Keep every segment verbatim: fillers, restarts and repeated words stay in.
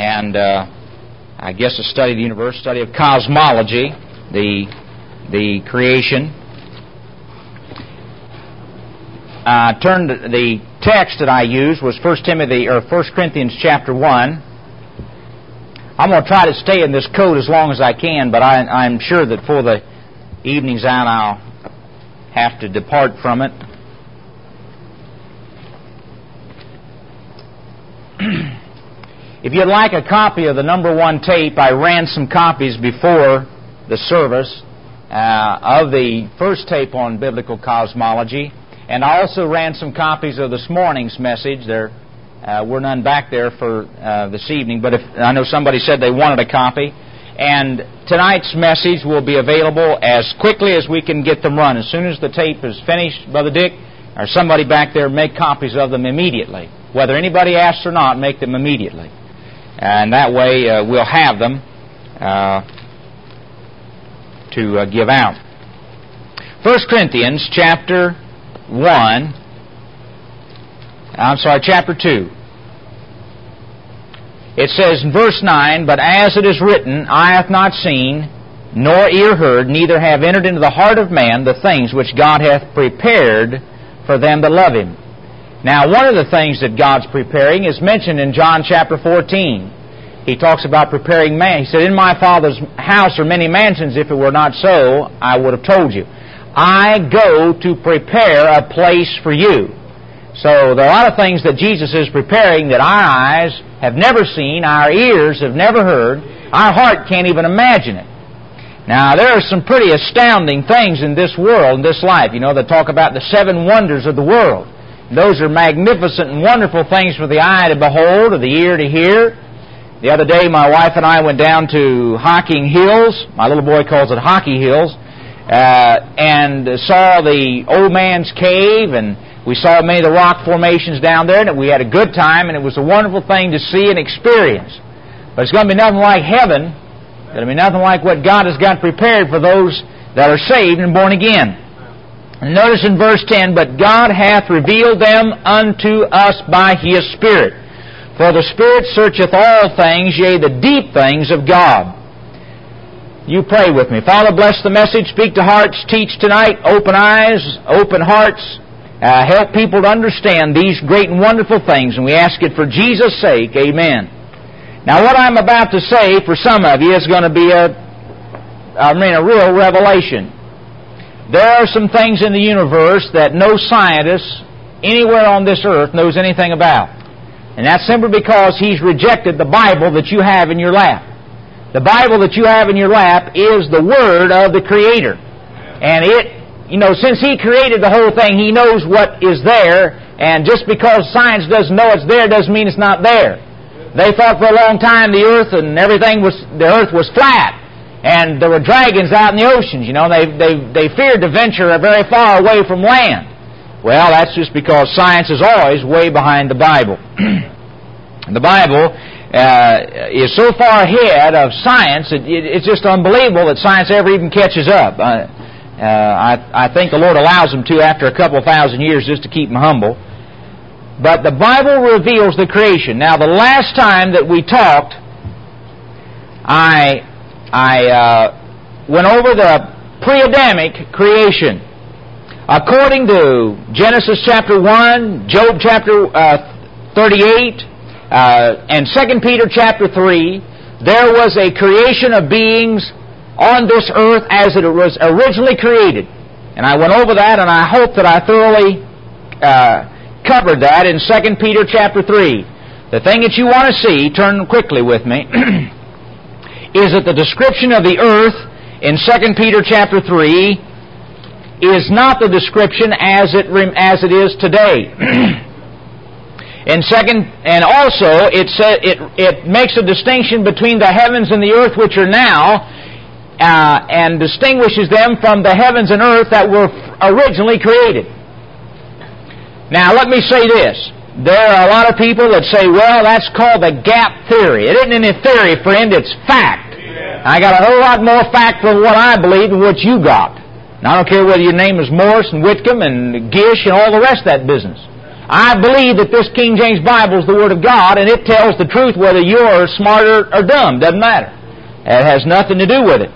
and uh, I guess a study of the universe, study of cosmology, the the creation. Uh, turned the text that I used was First Timothy or First Corinthians chapter one. I'm going to try to stay in this code as long as I can, but I, I'm sure that for the evening's out I'll have to depart from it. If you'd like a copy of the number one tape, I ran some copies before the service uh, of the first tape on biblical cosmology, and I also ran some copies of this morning's message. There uh, were none back there for uh, this evening, but if I know somebody said they wanted a copy. And tonight's message will be available as quickly as we can get them run. As soon as the tape is finished, Brother Dick, or somebody back there, make copies of them immediately. Whether anybody asks or not, make them immediately. And that way uh, we'll have them uh, to uh, give out. First Corinthians chapter one, I'm sorry, chapter two. It says in verse nine, "But as it is written, eye hath not seen, nor ear heard, neither have entered into the heart of man the things which God hath prepared for them that love Him." Now, one of the things that God's preparing is mentioned in John chapter fourteen. He talks about preparing man. He said, "In my Father's house are many mansions. If it were not so, I would have told you. I go to prepare a place for you." So there are a lot of things that Jesus is preparing that our eyes have never seen, our ears have never heard, our heart can't even imagine it. Now, there are some pretty astounding things in this world, in this life. You know, they talk about the seven wonders of the world. Those are magnificent and wonderful things for the eye to behold or the ear to hear. The other day, my wife and I went down to Hocking Hills. My little boy calls it Hockey Hills. Uh, and saw the old man's cave, and we saw many of the rock formations down there, and we had a good time, and it was a wonderful thing to see and experience. But it's going to be nothing like heaven. It's going to be nothing like what God has got prepared for those that are saved and born again. And notice in verse ten, "But God hath revealed them unto us by His Spirit. For the Spirit searcheth all things, yea, the deep things of God." You pray with me. Father, bless the message, speak to hearts, teach tonight, open eyes, open hearts, uh, help people to understand these great and wonderful things, and we ask it for Jesus' sake. Amen. Now, what I'm about to say, for some of you, is going to be a, I mean, a real revelation. There are some things in the universe that no scientist anywhere on this earth knows anything about. And that's simply because he's rejected the Bible that you have in your lap. The Bible that you have in your lap is the Word of the Creator. And it, you know, since He created the whole thing, He knows what is there, and just because science doesn't know it's there doesn't mean it's not there. They thought for a long time the earth and everything was, the earth was flat, and there were dragons out in the oceans, you know, they, they, they feared to venture very far away from land. Well, that's just because science is always way behind the Bible. The Bible Uh, is so far ahead of science, it, it, it's just unbelievable that science ever even catches up. Uh, uh, I, I think the Lord allows them to after a couple of thousand years just to keep them humble. But the Bible reveals the creation. Now, the last time that we talked, I, I uh, went over the pre-Adamic creation. According to Genesis chapter one, Job chapter uh, thirty-eight, Uh, and Second Peter chapter three, there was a creation of beings on this earth as it was originally created. And I went over that, and I hope that I thoroughly uh, covered that in Second Peter chapter three. The thing that you want to see, turn quickly with me, is that the description of the earth in Second Peter chapter three is not the description as it, as it is today. In second, and also it sa- it it makes a distinction between the heavens and the earth which are now, uh, and distinguishes them from the heavens and earth that were originally created. Now, let me say this: there are a lot of people that say, "Well, that's called the gap theory." It isn't any theory, friend; it's fact. Yeah. I got a whole lot more fact from what I believe than what you got. And I don't care whether your name is Morris and Whitcomb and Gish and all the rest of that business. I believe that this King James Bible is the Word of God, and it tells the truth whether you're smart or, or dumb. Doesn't matter. It has nothing to do with it.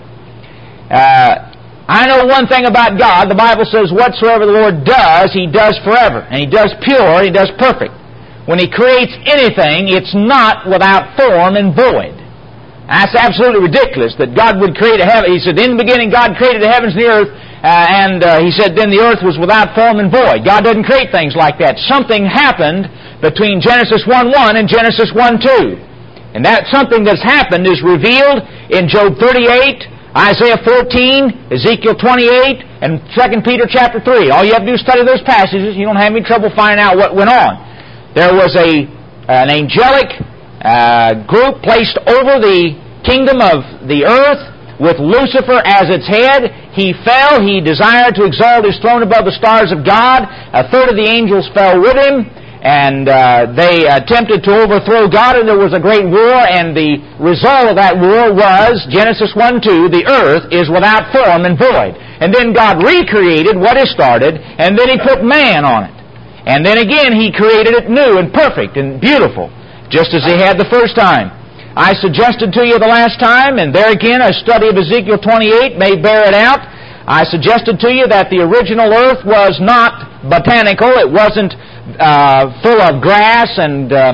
Uh, I know one thing about God. The Bible says, whatsoever the Lord does, He does forever. And He does pure, He does perfect. When He creates anything, it's not without form and void. That's absolutely ridiculous that God would create a heaven. He said, in the beginning God created the heavens and the earth, uh, and uh, He said, then the earth was without form and void. God doesn't create things like that. Something happened between Genesis one one and Genesis one two. And that something that's happened is revealed in Job thirty-eight, Isaiah fourteen, Ezekiel twenty-eight, and Second Peter chapter three. All you have to do is study those passages. You don't have any trouble finding out what went on. There was a an angelic uh, group placed over the kingdom of the earth with Lucifer as its head. He fell. He desired to exalt his throne above the stars of God. A third of the angels fell with him, and uh, they attempted to overthrow God, and there was a great war, and the result of that war was, Genesis one two, the earth is without form and void. And then God recreated what He started, and then He put man on it. And then again He created it new and perfect and beautiful, just as He had the first time. I suggested to you the last time, and there again a study of Ezekiel twenty-eight may bear it out. I suggested to you that the original earth was not botanical. It wasn't uh, full of grass and uh,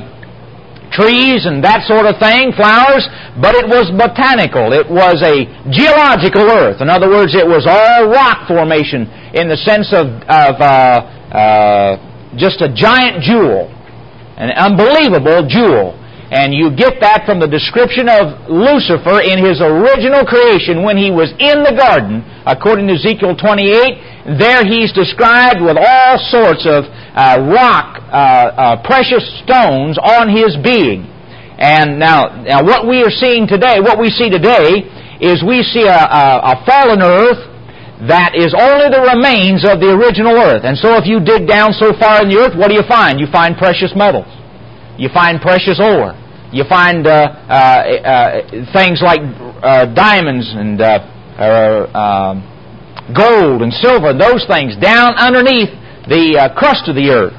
trees and that sort of thing, flowers, but it was botanical. It was a geological earth. In other words, it was all rock formation in the sense of, of uh, uh, just a giant jewel, an unbelievable jewel. And you get that from the description of Lucifer in his original creation when he was in the garden, according to Ezekiel twenty-eight. There he's described with all sorts of uh, rock, uh, uh, precious stones on his being. And now, now what we are seeing today, what we see today, is we see a, a, a fallen earth that is only the remains of the original earth. And so if you dig down so far in the earth, what do you find? You find precious metals. You find precious ore. You find uh, uh, uh, things like uh, diamonds and uh, uh, gold and silver, those things, down underneath the uh, crust of the earth.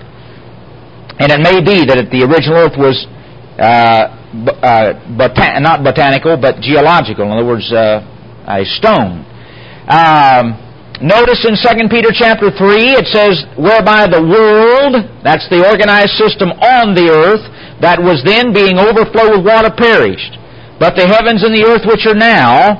And it may be that the original earth was uh, uh, botan- not botanical, but geological. In other words, uh, a stone. Um, notice in Second Peter chapter three, it says, whereby the world, that's the organized system on the earth, that was then being overflowed with water perished. But the heavens and the earth which are now,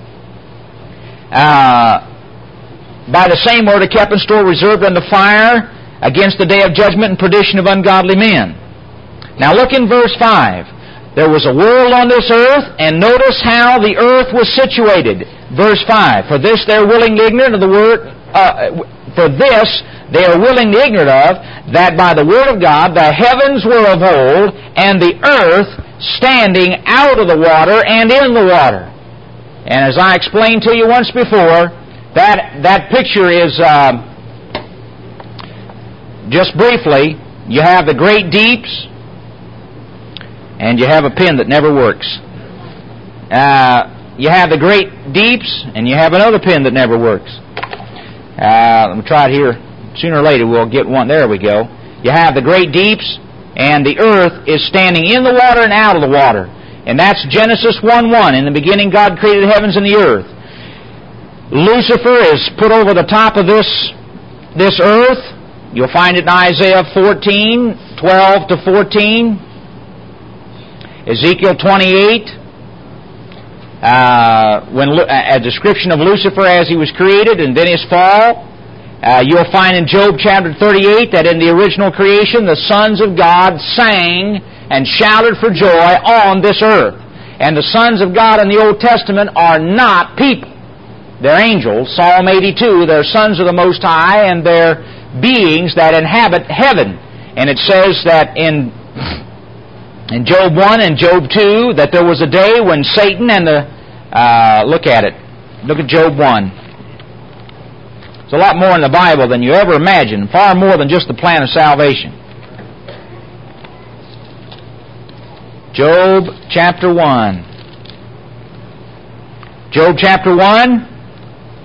uh, by the same word are kept in store, reserved unto fire, against the day of judgment and perdition of ungodly men. Now look in verse five. There was a world on this earth, and notice how the earth was situated. Verse five. For this they are willingly ignorant of the word, uh, for this they are willingly ignorant of, that by the word of God the heavens were of old, and the earth standing out of the water and in the water. And as I explained to you once before, that that picture is, uh, just briefly, you have the great deeps, and you have a pen that never works. Uh, you have the great deeps, and you have another pen that never works. Uh, let me try it here. Sooner or later we'll get one. There we go. You have the great deeps, and the earth is standing in the water and out of the water. And that's Genesis one one. In the beginning God created the heavens and the earth. Lucifer is put over the top of this, this earth. You'll find it in Isaiah fourteen, twelve to fourteen. Ezekiel twenty-eight. Uh, when a description of Lucifer as he was created and then his fall. Uh, you'll find in Job chapter thirty-eight that in the original creation the sons of God sang and shouted for joy on this earth. And the sons of God in the Old Testament are not people. They're angels. Psalm eighty-two, they're sons of the Most High, and they're beings that inhabit heaven. And it says that in, in Job one and Job two that there was a day when Satan and the... Uh, look at it. Look at Job one. There's a lot more in the Bible than you ever imagined, far more than just the plan of salvation. Job chapter one. Job chapter one,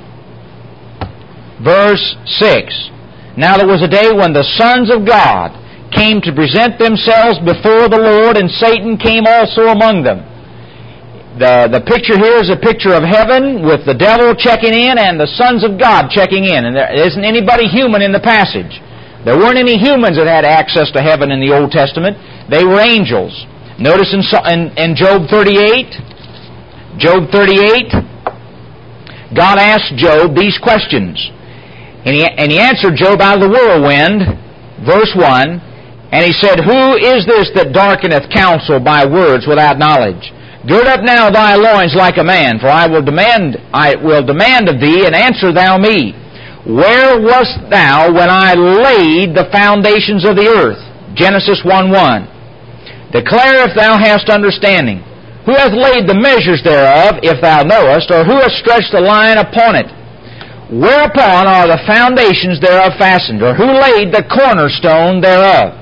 verse six. Now there was a day when the sons of God came to present themselves before the Lord, and Satan came also among them. The, the picture here is a picture of heaven with the devil checking in and the sons of God checking in. And there isn't anybody human in the passage. There weren't any humans that had access to heaven in the Old Testament. They were angels. Notice in, in, in Job thirty-eight, Job thirty-eight, God asked Job these questions. And he, and he answered Job out of the whirlwind, verse one, and he said, Who is this that darkeneth counsel by words without knowledge? Gird up now thy loins like a man, for I will demand I will demand of thee, and answer thou me. Where wast thou when I laid the foundations of the earth? Genesis one one. Declare if thou hast understanding. Who hath laid the measures thereof, if thou knowest, or who hath stretched the line upon it? Whereupon are the foundations thereof fastened, or who laid the cornerstone thereof?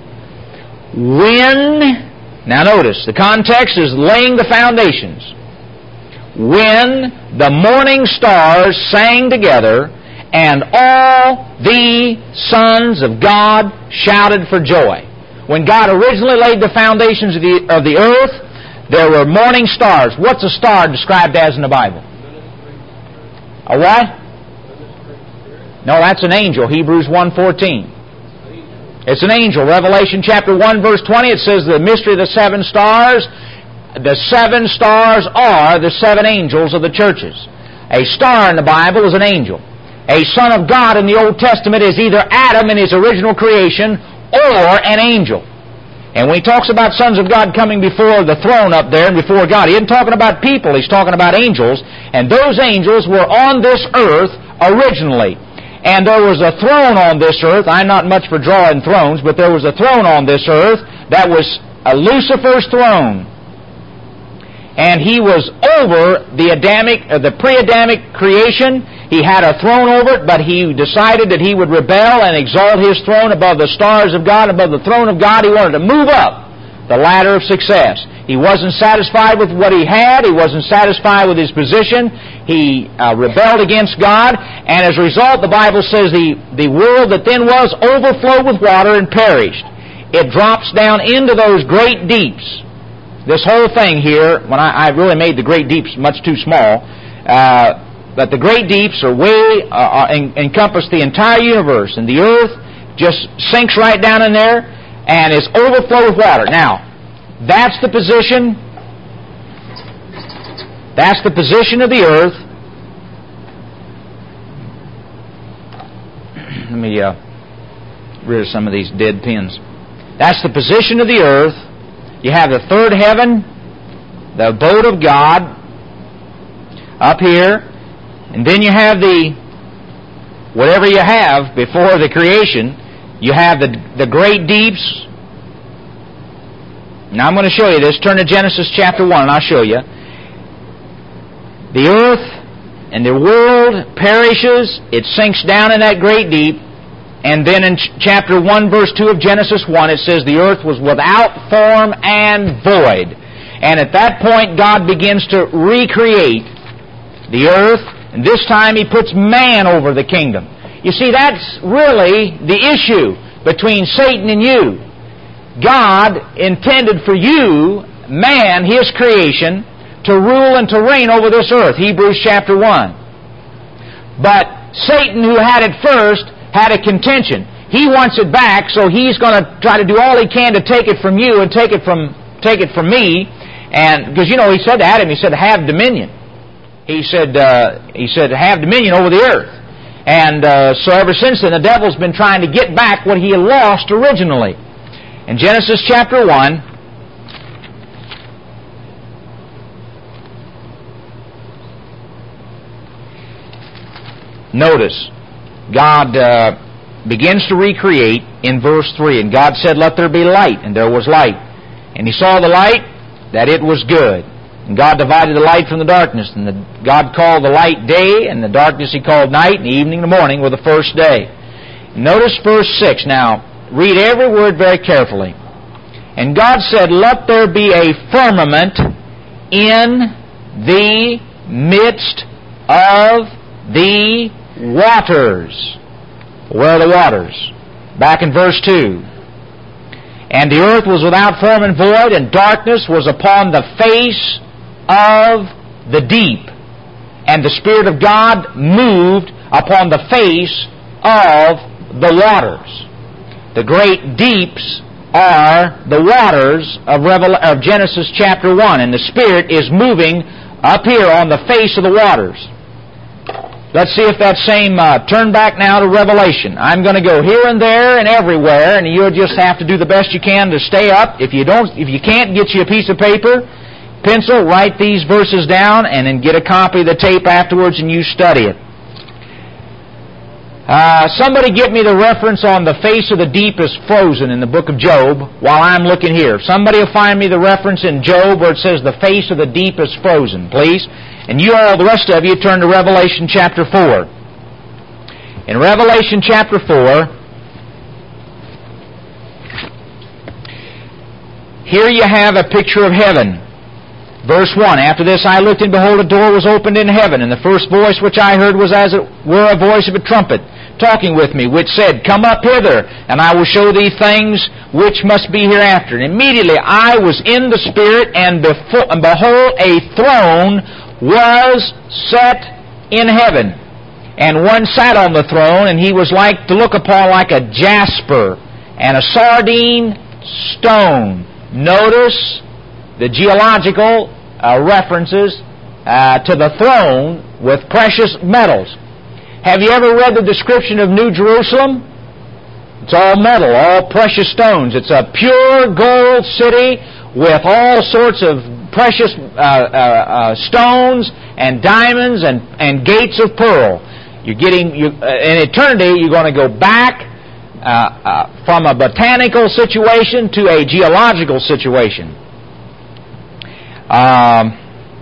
When, now notice, the context is laying the foundations. When the morning stars sang together, and all the sons of God shouted for joy. When God originally laid the foundations of the, of the earth, there were morning stars. What's a star described as in the Bible? A what? No, that's an angel, Hebrews one fourteen. It's an angel. Revelation chapter one, verse twenty, it says the mystery of the seven stars. The seven stars are the seven angels of the churches. A star in the Bible is an angel. A son of God in the Old Testament is either Adam in his original creation or an angel. And when he talks about sons of God coming before the throne up there and before God, he isn't talking about people, he's talking about angels. And those angels were on this earth originally. And there was a throne on this earth. I'm not much for drawing thrones, but there was a throne on this earth that was a Lucifer's throne. And he was over the Adamic, uh, the pre-Adamic creation. He had a throne over it, but he decided that he would rebel and exalt his throne above the stars of God, above the throne of God. He wanted to move up the ladder of success. He wasn't satisfied with what he had. He wasn't satisfied with his position. He uh, rebelled against God, and as a result, the Bible says the, the world that then was overflowed with water and perished. It drops down into those great deeps. This whole thing here, when I, I really made the great deeps much too small, uh, but the great deeps are way, uh, en- encompass the entire universe, and the earth just sinks right down in there, and is overflowed with water. Now, that's the position, that's the position of the earth. Let me uh, get rid of some of these dead pins. That's the position of the earth. You have the third heaven, the abode of God, up here. And then you have the, whatever you have before the creation, you have the, the great deeps. Now I'm going to show you this. Turn to Genesis chapter one and I'll show you. The earth and the world perishes. It sinks down in that great deep. And then in chapter one, verse two of Genesis one, it says the earth was without form and void. And at that point, God begins to recreate the earth, and this time He puts man over the kingdom. You see, that's really the issue between Satan and you. God intended for you, man, His creation, to rule and to reign over this earth, Hebrews chapter one. But Satan, who had it first, had a contention. He wants it back, so he's going to try to do all he can to take it from you and take it from take it from me. And because you know, he said to Adam, he said, "Have dominion." He said, uh, he said, "Have dominion over the earth." And uh, so ever since then, the devil's been trying to get back what he had lost originally. In Genesis chapter one, notice. God uh, begins to recreate in verse three. And God said, "Let there be light," and there was light. And He saw the light, that it was good. And God divided the light from the darkness. And the, God called the light day, and the darkness He called night, and the evening and the morning were the first day. Notice verse six. Now, read every word very carefully. And God said, "Let there be a firmament in the midst of the waters." Where are the waters? Back in verse two. And the earth was without form and void, and darkness was upon the face of the deep. And the Spirit of God moved upon the face of the waters. The great deeps are the waters of, Revel- of Genesis chapter one, and the Spirit is moving up here on the face of the waters. Let's see if that same, uh, turn back now to Revelation. I'm going to go here and there and everywhere, and you'll just have to do the best you can to stay up. If you don't, if you can't, get you a piece of paper, pencil, write these verses down, and then get a copy of the tape afterwards and you study it. Uh, somebody get me the reference on the face of the deep is frozen in the book of Job while I'm looking here. Somebody will find me the reference in Job where it says the face of the deep is frozen, please. And you all, the rest of you, turn to Revelation chapter four. In Revelation chapter four, here you have a picture of heaven. Verse one, After this I looked, and behold, a door was opened in heaven, and the first voice which I heard was as it were a voice of a trumpet, talking with me, which said, Come up hither, and I will show thee things which must be hereafter. And immediately I was in the Spirit, and, before, and behold, a throne was set in heaven. And one sat on the throne, and he was like to look upon like a jasper and a sardine stone. Notice the geological uh, references uh, to the throne with precious metals. Have you ever read the description of New Jerusalem? It's all metal, all precious stones. It's a pure gold city with all sorts of precious uh, uh, uh, stones and diamonds and, and gates of pearl. You're getting, you, uh, in eternity, you're going to go back uh, uh, from a botanical situation to a geological situation. Um,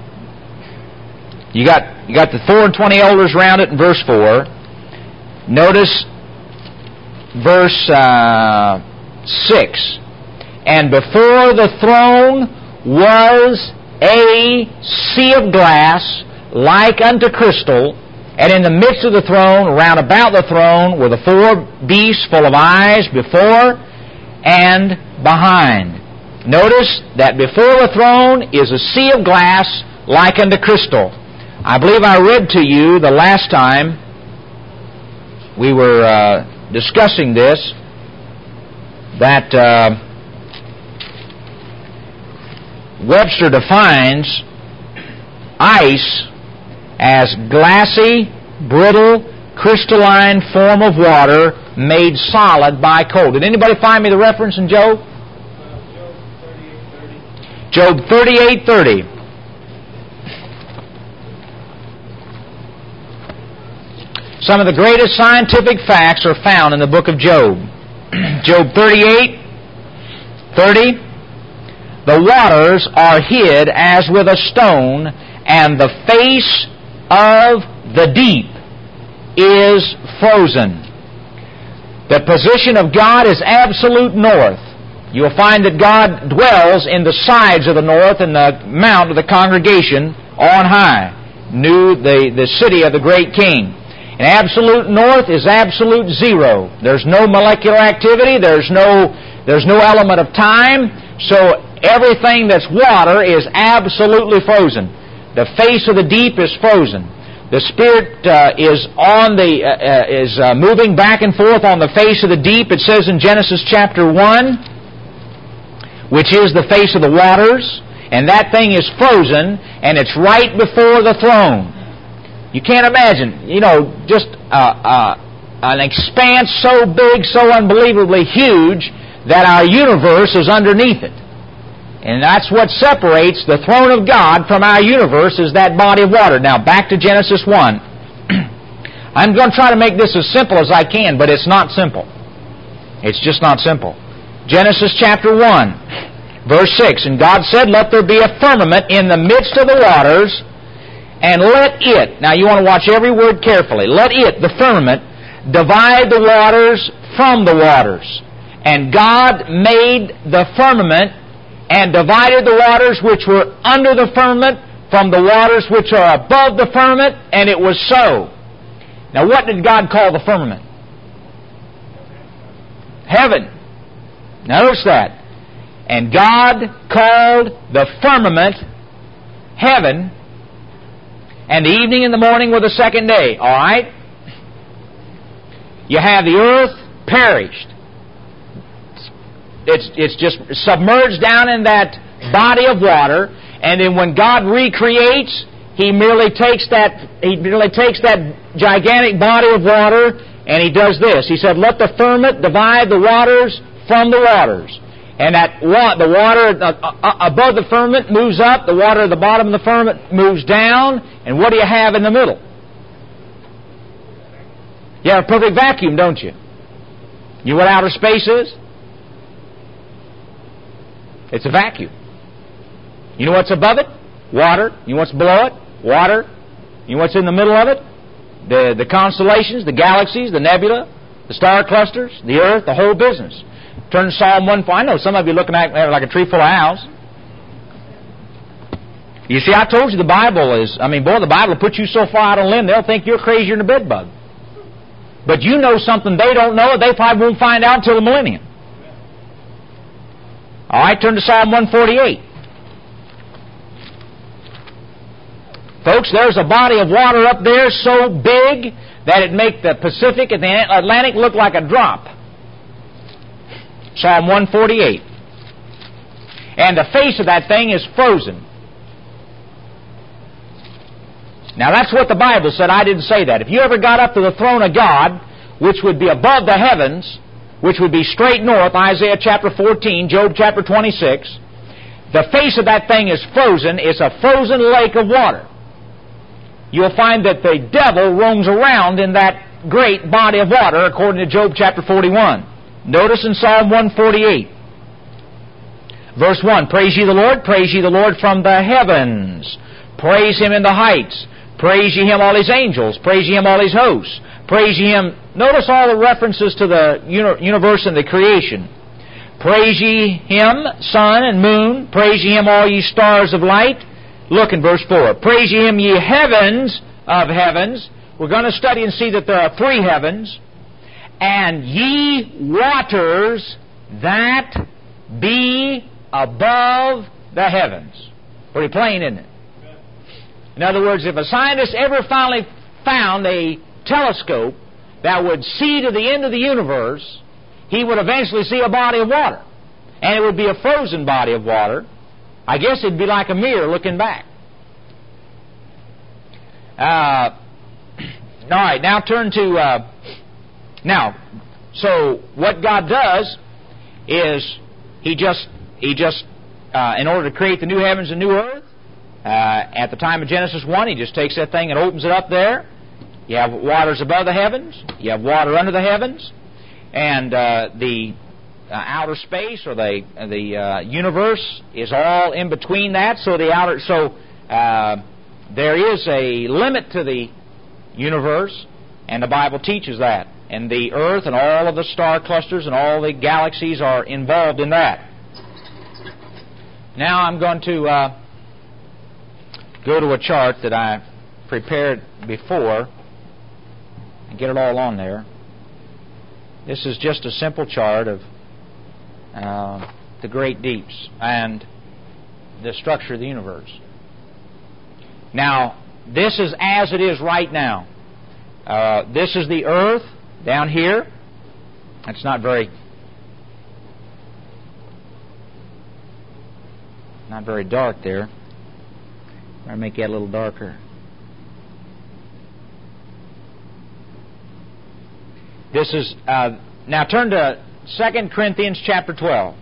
you got you got the four and twenty elders round it in verse four. Notice verse uh, six. And before the throne was a sea of glass like unto crystal, and in the midst of the throne, round about the throne, were the four beasts full of eyes before and behind. Notice that before the throne is a sea of glass like unto crystal. I believe I read to you the last time we were uh, discussing this, that uh, Webster defines ice as glassy, brittle, crystalline form of water made solid by cold. Did anybody find me the reference in Job? Job thirty-eight thirty. Some of the greatest scientific facts are found in the book of Job. Job thirty-eight thirty. The waters are hid as with a stone, and the face of the deep is frozen. The position of God is absolute north. You'll find that God dwells in the sides of the north and the mount of the congregation on high, New, the, the city of the great king. And absolute north is absolute zero. There's no molecular activity. There's no, there's no element of time. So everything that's water is absolutely frozen. The face of the deep is frozen. The Spirit uh, is on the uh, uh, is uh, moving back and forth on the face of the deep. It says in Genesis chapter one, which is the face of the waters, and that thing is frozen, and it's right before the throne. You can't imagine, you know, just uh, uh, an expanse so big, so unbelievably huge, that our universe is underneath it. And that's what separates the throne of God from our universe, is that body of water. Now, back to Genesis one. I'm going to try to make this as simple as I can, but it's not simple. It's just not simple. Genesis chapter one, verse six. And God said, Let there be a firmament in the midst of the waters, and let it, now you want to watch every word carefully, let it, the firmament, divide the waters from the waters. And God made the firmament and divided the waters which were under the firmament from the waters which are above the firmament, and it was so. Now what did God call the firmament? Heaven. Notice that. And God called the firmament heaven, and the evening and the morning were the second day. All right? You have the earth perished. It's, it's just submerged down in that body of water, and then when God recreates, He merely takes that He merely takes that gigantic body of water, and He does this. He said, "Let the firmament divide the waters from the waters." And that wa- the water uh, above the firmament moves up, the water at the bottom of the firmament moves down, and what do you have in the middle? You have a perfect vacuum, don't you? You know what outer space is? It's a vacuum. You know what's above it? Water. You know what's below it? Water. You know what's in the middle of it? The, the constellations, the galaxies, the nebula, the star clusters, the earth, the whole business. Turn to Psalm one. I know some of you looking at it like a tree full of owls. You see, I told you the Bible is, I mean, boy, the Bible will put you so far out on a limb, they'll think you're crazier than a bedbug. But you know something they don't know, they probably won't find out until the millennium. All right, turn to Psalm one forty-eight. Folks, there's a body of water up there so big that it make the Pacific and the Atlantic look like a drop. Psalm one forty-eight. And the face of that thing is frozen. Now that's what the Bible said. I didn't say that. If you ever got up to the throne of God, which would be above the heavens, which would be straight north, Isaiah chapter fourteen, Job chapter twenty-six, the face of that thing is frozen. It's a frozen lake of water. You'll find that the devil roams around in that great body of water, according to Job chapter forty-one. Notice in Psalm one forty-eight, verse one, "Praise ye the Lord, praise ye the Lord from the heavens. Praise Him in the heights. Praise ye Him, all His angels. Praise ye Him, all His hosts. Praise ye Him." Notice all the references to the universe and the creation. "Praise ye Him, sun and moon. Praise ye Him, all ye stars of light." Look in verse four. "Praise ye Him, ye heavens of heavens." We're going to study and see that there are three heavens. "And ye waters that be above the heavens." Pretty plain, isn't it? In other words, if a scientist ever finally found a telescope that would see to the end of the universe, he would eventually see a body of water. And it would be a frozen body of water. I guess it'd be like a mirror looking back. Uh, all right, now turn to... Uh, now, so what God does is He just, He just uh, in order to create the new heavens and new earth, uh, at the time of Genesis one, He just takes that thing and opens it up there. You have waters above the heavens. You have water under the heavens. And uh, the... Uh, outer space or the uh, the uh, universe is all in between that. So the outer so uh, there is a limit to the universe, and the Bible teaches that. And the earth and all of the star clusters and all the galaxies are involved in that. Now I'm going to uh, go to a chart that I prepared before and get it all on there. This is just a simple chart of Uh, the great deeps and the structure of the universe. Now, this is as it is right now. Uh, this is the earth down here. It's not very not very dark there. I'll make that a little darker. This is uh, now turn to Second Corinthians chapter twelve.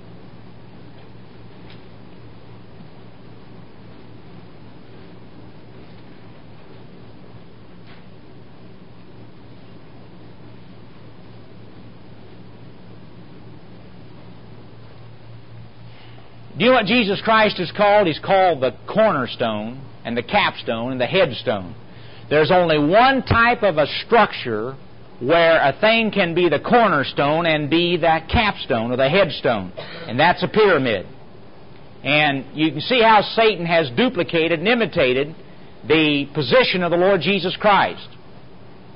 Do you know what Jesus Christ is called? He's called the cornerstone and the capstone and the headstone. There's only one type of a structure where a thing can be the cornerstone and be that capstone or the headstone, and that's a pyramid. And you can see how Satan has duplicated and imitated the position of the Lord Jesus Christ.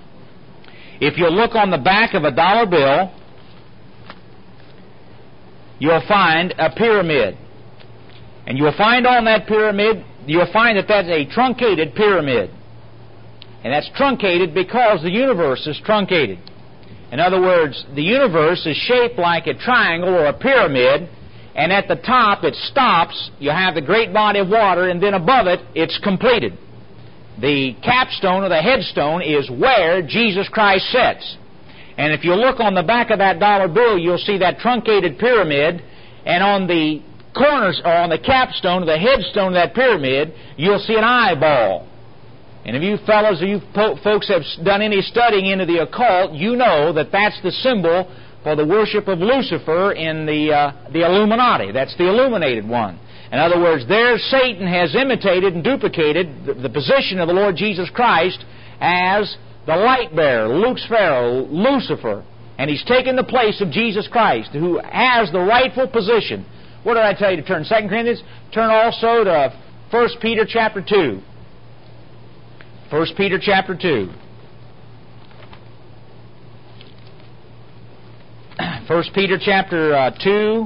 If you look on the back of a dollar bill, you'll find a pyramid. And you'll find on that pyramid, you'll find that that's a truncated pyramid. And that's truncated because the universe is truncated. In other words, the universe is shaped like a triangle or a pyramid, and at the top it stops, you have the great body of water, and then above it, it's completed. The capstone or the headstone is where Jesus Christ sits. And if you look on the back of that dollar bill, you'll see that truncated pyramid, and on the corners, or on the capstone or the headstone of that pyramid, you'll see an eyeball. And if you fellows, if you po- folks have done any studying into the occult, you know that that's the symbol for the worship of Lucifer in the uh, the Illuminati. That's the illuminated one. In other words, there Satan has imitated and duplicated the, the position of the Lord Jesus Christ as the light bearer, Luke's Pharaoh, Lucifer. And he's taken the place of Jesus Christ, who has the rightful position. What did I tell you to turn? Second Corinthians? Turn also to First Peter chapter two. First Peter chapter two. First Peter chapter uh, two.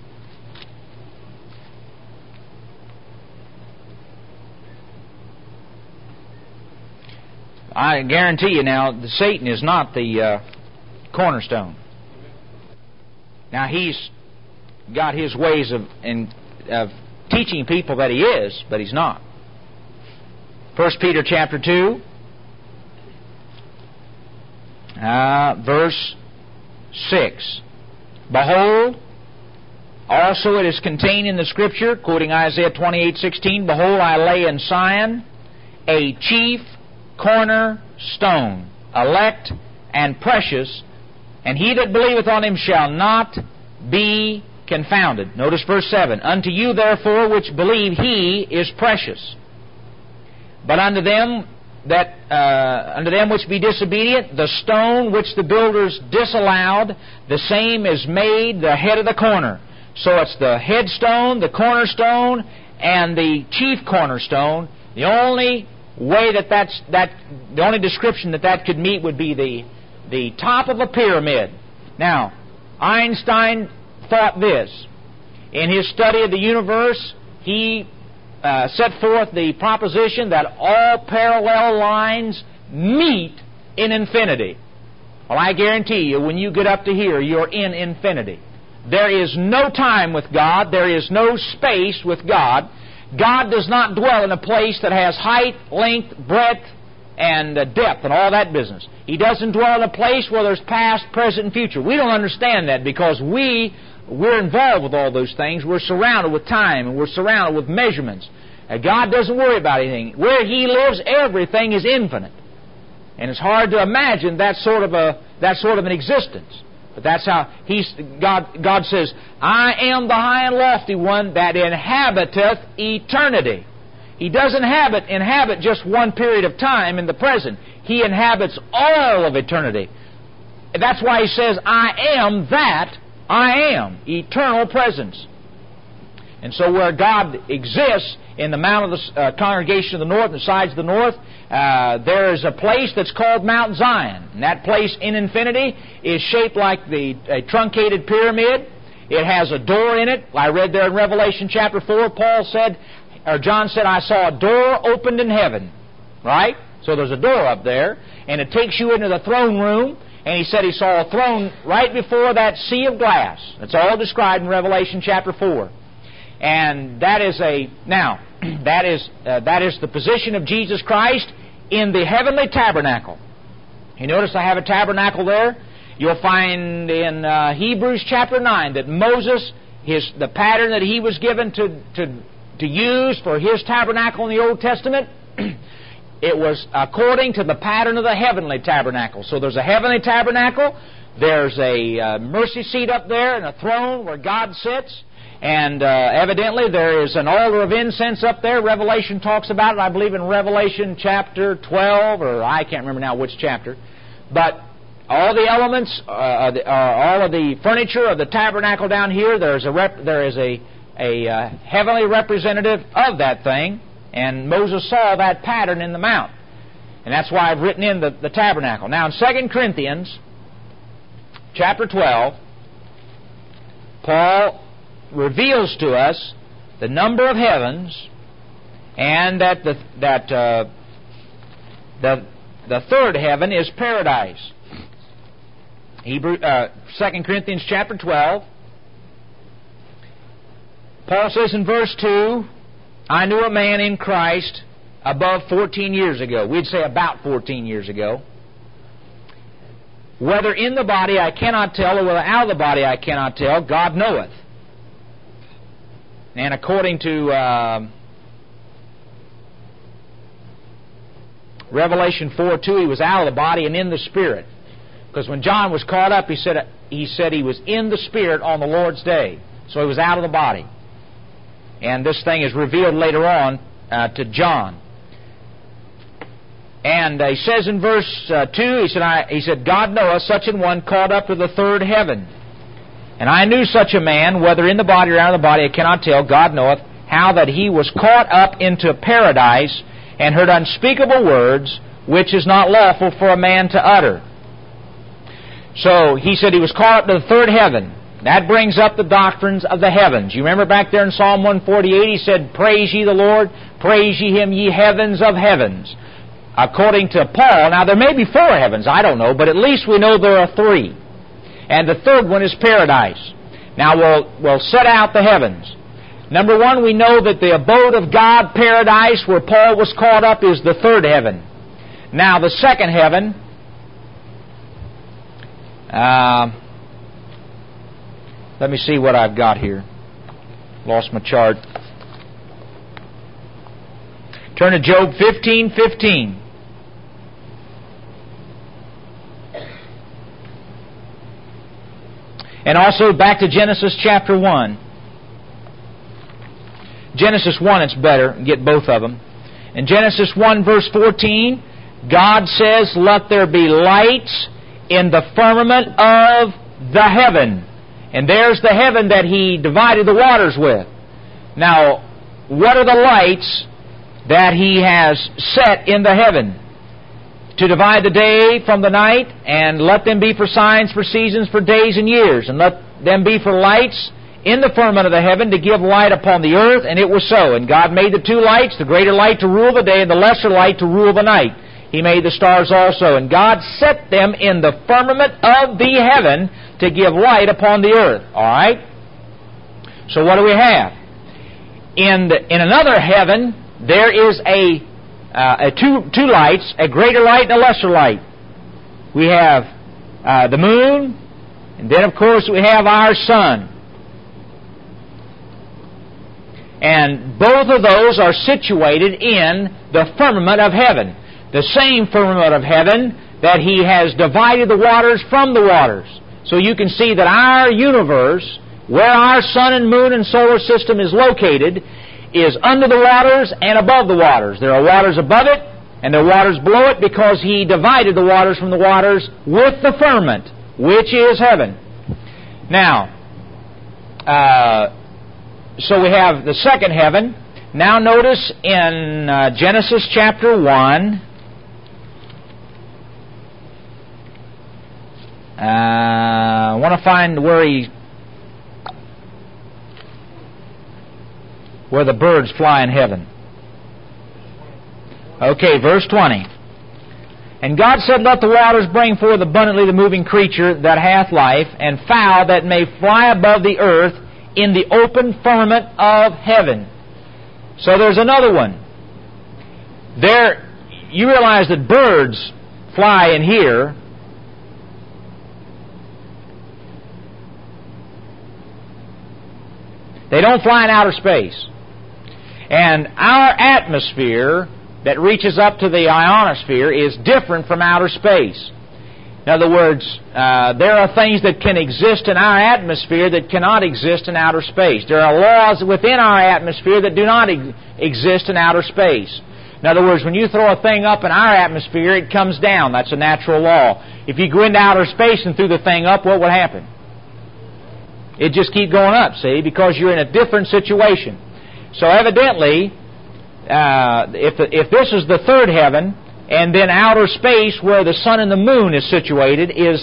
I guarantee you now, the Satan is not the uh, cornerstone. Now he's got his ways of, in, of teaching people that he is, but he's not. First Peter chapter two, uh, verse six. Behold, also it is contained in the Scripture, quoting Isaiah twenty-eight sixteen, Behold, I lay in Sion a chief cornerstone, elect and precious, and he that believeth on him shall not be confounded. Notice verse seven. Unto you therefore which believe he is precious. But unto them that uh, unto them which be disobedient, the stone which the builders disallowed, the same is made the head of the corner. So it's the headstone, the cornerstone, and the chief cornerstone. The only way that that's that the only description that that could meet would be the the top of a pyramid. Now, Einstein thought this. In his study of the universe, he uh, set forth the proposition that all parallel lines meet in infinity. Well, I guarantee you, when you get up to here, you're in infinity. There is no time with God. There is no space with God. God does not dwell in a place that has height, length, breadth, and uh, depth and all that business. He doesn't dwell in a place where there's past, present, and future. We don't understand that because we, we're involved with all those things. We're surrounded with time and we're surrounded with measurements. Uh, God doesn't worry about anything. Where He lives, everything is infinite. And it's hard to imagine that sort of a that sort of an existence. But that's how He's God God says, I am the high and lofty one that inhabiteth eternity. He doesn't inhabit, inhabit just one period of time in the present. He inhabits all of eternity. That's why He says, I am that I am, eternal presence. And so where God exists in the mount of the uh, congregation of the north, the sides of the north, uh, there is a place that's called Mount Zion. And that place in infinity is shaped like the a truncated pyramid. It has a door in it. I read there in Revelation chapter four, Paul said, or John said, I saw a door opened in heaven. Right? So there's a door up there, and it takes you into the throne room. And he said he saw a throne right before that sea of glass. It's all described in Revelation chapter four. And that is a now that is uh, that is the position of Jesus Christ in the heavenly tabernacle. You notice I have a tabernacle there. You'll find in uh, Hebrews chapter nine that Moses, his the pattern that he was given to to to use for his tabernacle in the Old Testament, it was according to the pattern of the heavenly tabernacle. So there's a heavenly tabernacle. There's a uh, mercy seat up there and a throne where God sits. And uh, evidently there is an altar of incense up there. Revelation talks about it, I believe, in Revelation chapter twelve, or I can't remember now which chapter. But all the elements, uh, the, uh, all of the furniture of the tabernacle down here, there's a rep- there is a, a uh, heavenly representative of that thing. And Moses saw that pattern in the mount. And that's why I've written in the, the tabernacle. Now in Second Corinthians chapter twelve, Paul reveals to us the number of heavens, and that the that uh, the the third heaven is paradise. Hebrew, uh, Second Corinthians chapter twelve. Paul says in verse two, I knew a man in Christ above fourteen years ago. We'd say about fourteen years ago. Whether in the body I cannot tell, or whether out of the body I cannot tell, God knoweth. And according to uh, Revelation four two, he was out of the body and in the Spirit. Because when John was caught up, he said he said he was in the Spirit on the Lord's day. So he was out of the body. And this thing is revealed later on uh, to John. And uh, he says in verse uh, two, he said, I, he said, God knoweth such an one caught up to the third heaven. And I knew such a man, whether in the body or out of the body, I cannot tell, God knoweth, how that he was caught up into paradise, and heard unspeakable words, which is not lawful for a man to utter. So, he said he was caught up to the third heaven. That brings up the doctrines of the heavens. You remember back there in Psalm one forty-eight, he said, Praise ye the Lord, praise ye Him, ye heavens of heavens. According to Paul, now there may be four heavens, I don't know, but at least we know there are three. And the third one is paradise. Now we'll, we'll set out the heavens. Number one, we know that the abode of God, paradise, where Paul was caught up, is the third heaven. Now the second heaven, uh, let me see what I've got here. Lost my chart. Turn to Job fifteen fifteen. And also back to Genesis chapter one. Genesis one, it's better. Get both of them. In Genesis one, verse fourteen, God says, Let there be lights in the firmament of the heaven. And there's the heaven that He divided the waters with. Now, what are the lights that He has set in the heaven? To divide the day from the night, and let them be for signs, for seasons, for days and years, and let them be for lights in the firmament of the heaven to give light upon the earth, and it was so. And God made the two lights, the greater light to rule the day, and the lesser light to rule the night. He made the stars also, and God set them in the firmament of the heaven to give light upon the earth. All right? So what do we have? In the, in another heaven, there is a Uh, a two, two lights, a greater light and a lesser light. We have uh, the moon, and then of course we have our sun. And both of those are situated in the firmament of heaven. The same firmament of heaven that He has divided the waters from the waters. So you can see that our universe, where our sun and moon and solar system is located, is under the waters and above the waters. There are waters above it, and there are waters below it, because He divided the waters from the waters with the firmament, which is heaven. Now, uh, so we have the second heaven. Now notice in uh, Genesis chapter one, uh, I want to find where he where the birds fly in heaven. Okay, verse twenty. And God said, Let the waters bring forth abundantly the moving creature that hath life, and fowl that may fly above the earth in the open firmament of heaven. So there's another one. There, you realize that birds fly in here. They don't fly in outer space. And our atmosphere that reaches up to the ionosphere is different from outer space. In other words, uh, there are things that can exist in our atmosphere that cannot exist in outer space. There are laws within our atmosphere that do not ex- exist in outer space. In other words, when you throw a thing up in our atmosphere, it comes down. That's a natural law. If you go into outer space and threw the thing up, what would happen? It'd just keep going up, see, because you're in a different situation. So evidently, uh, if, the, if this is the third heaven, and then outer space where the sun and the moon is situated is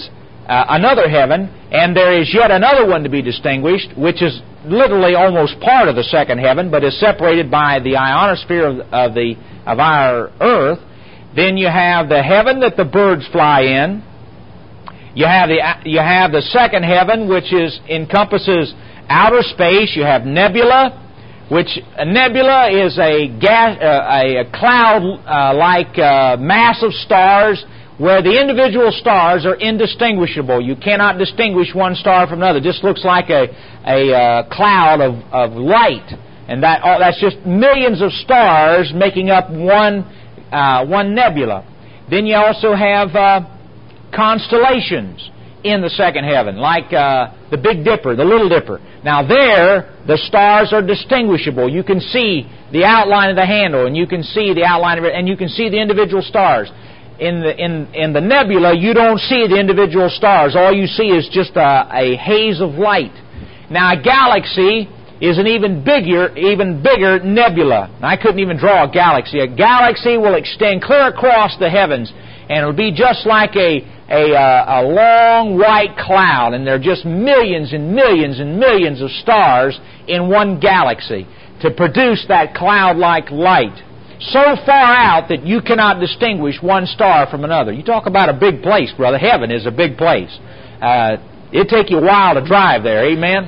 uh, another heaven, and there is yet another one to be distinguished, which is literally almost part of the second heaven, but is separated by the ionosphere of, of the of our earth. Then you have the heaven that the birds fly in. You have the you have the second heaven, which is encompasses outer space. You have nebula, which a nebula is a gas, uh, a, a cloud-like uh, uh, mass of stars, where the individual stars are indistinguishable. You cannot distinguish one star from another. It just looks like a a uh, cloud of, of light, and that oh, that's just millions of stars making up one uh, one nebula. Then you also have uh, constellations in the second heaven, like uh, the Big Dipper, the Little Dipper. Now there, the stars are distinguishable. You can see the outline of the handle, and you can see the outline of it, and you can see the individual stars. In the in in the nebula, you don't see the individual stars. All you see is just a, a haze of light. Now, a galaxy is an even bigger, even bigger nebula. Now, I couldn't even draw a galaxy. A galaxy will extend clear across the heavens, and it'll be just like a a, uh, a long white cloud, and there are just millions and millions and millions of stars in one galaxy to produce that cloud-like light. So far out that you cannot distinguish one star from another. You talk about a big place, brother. Heaven is a big place. Uh, it'd take you a while to drive there, amen?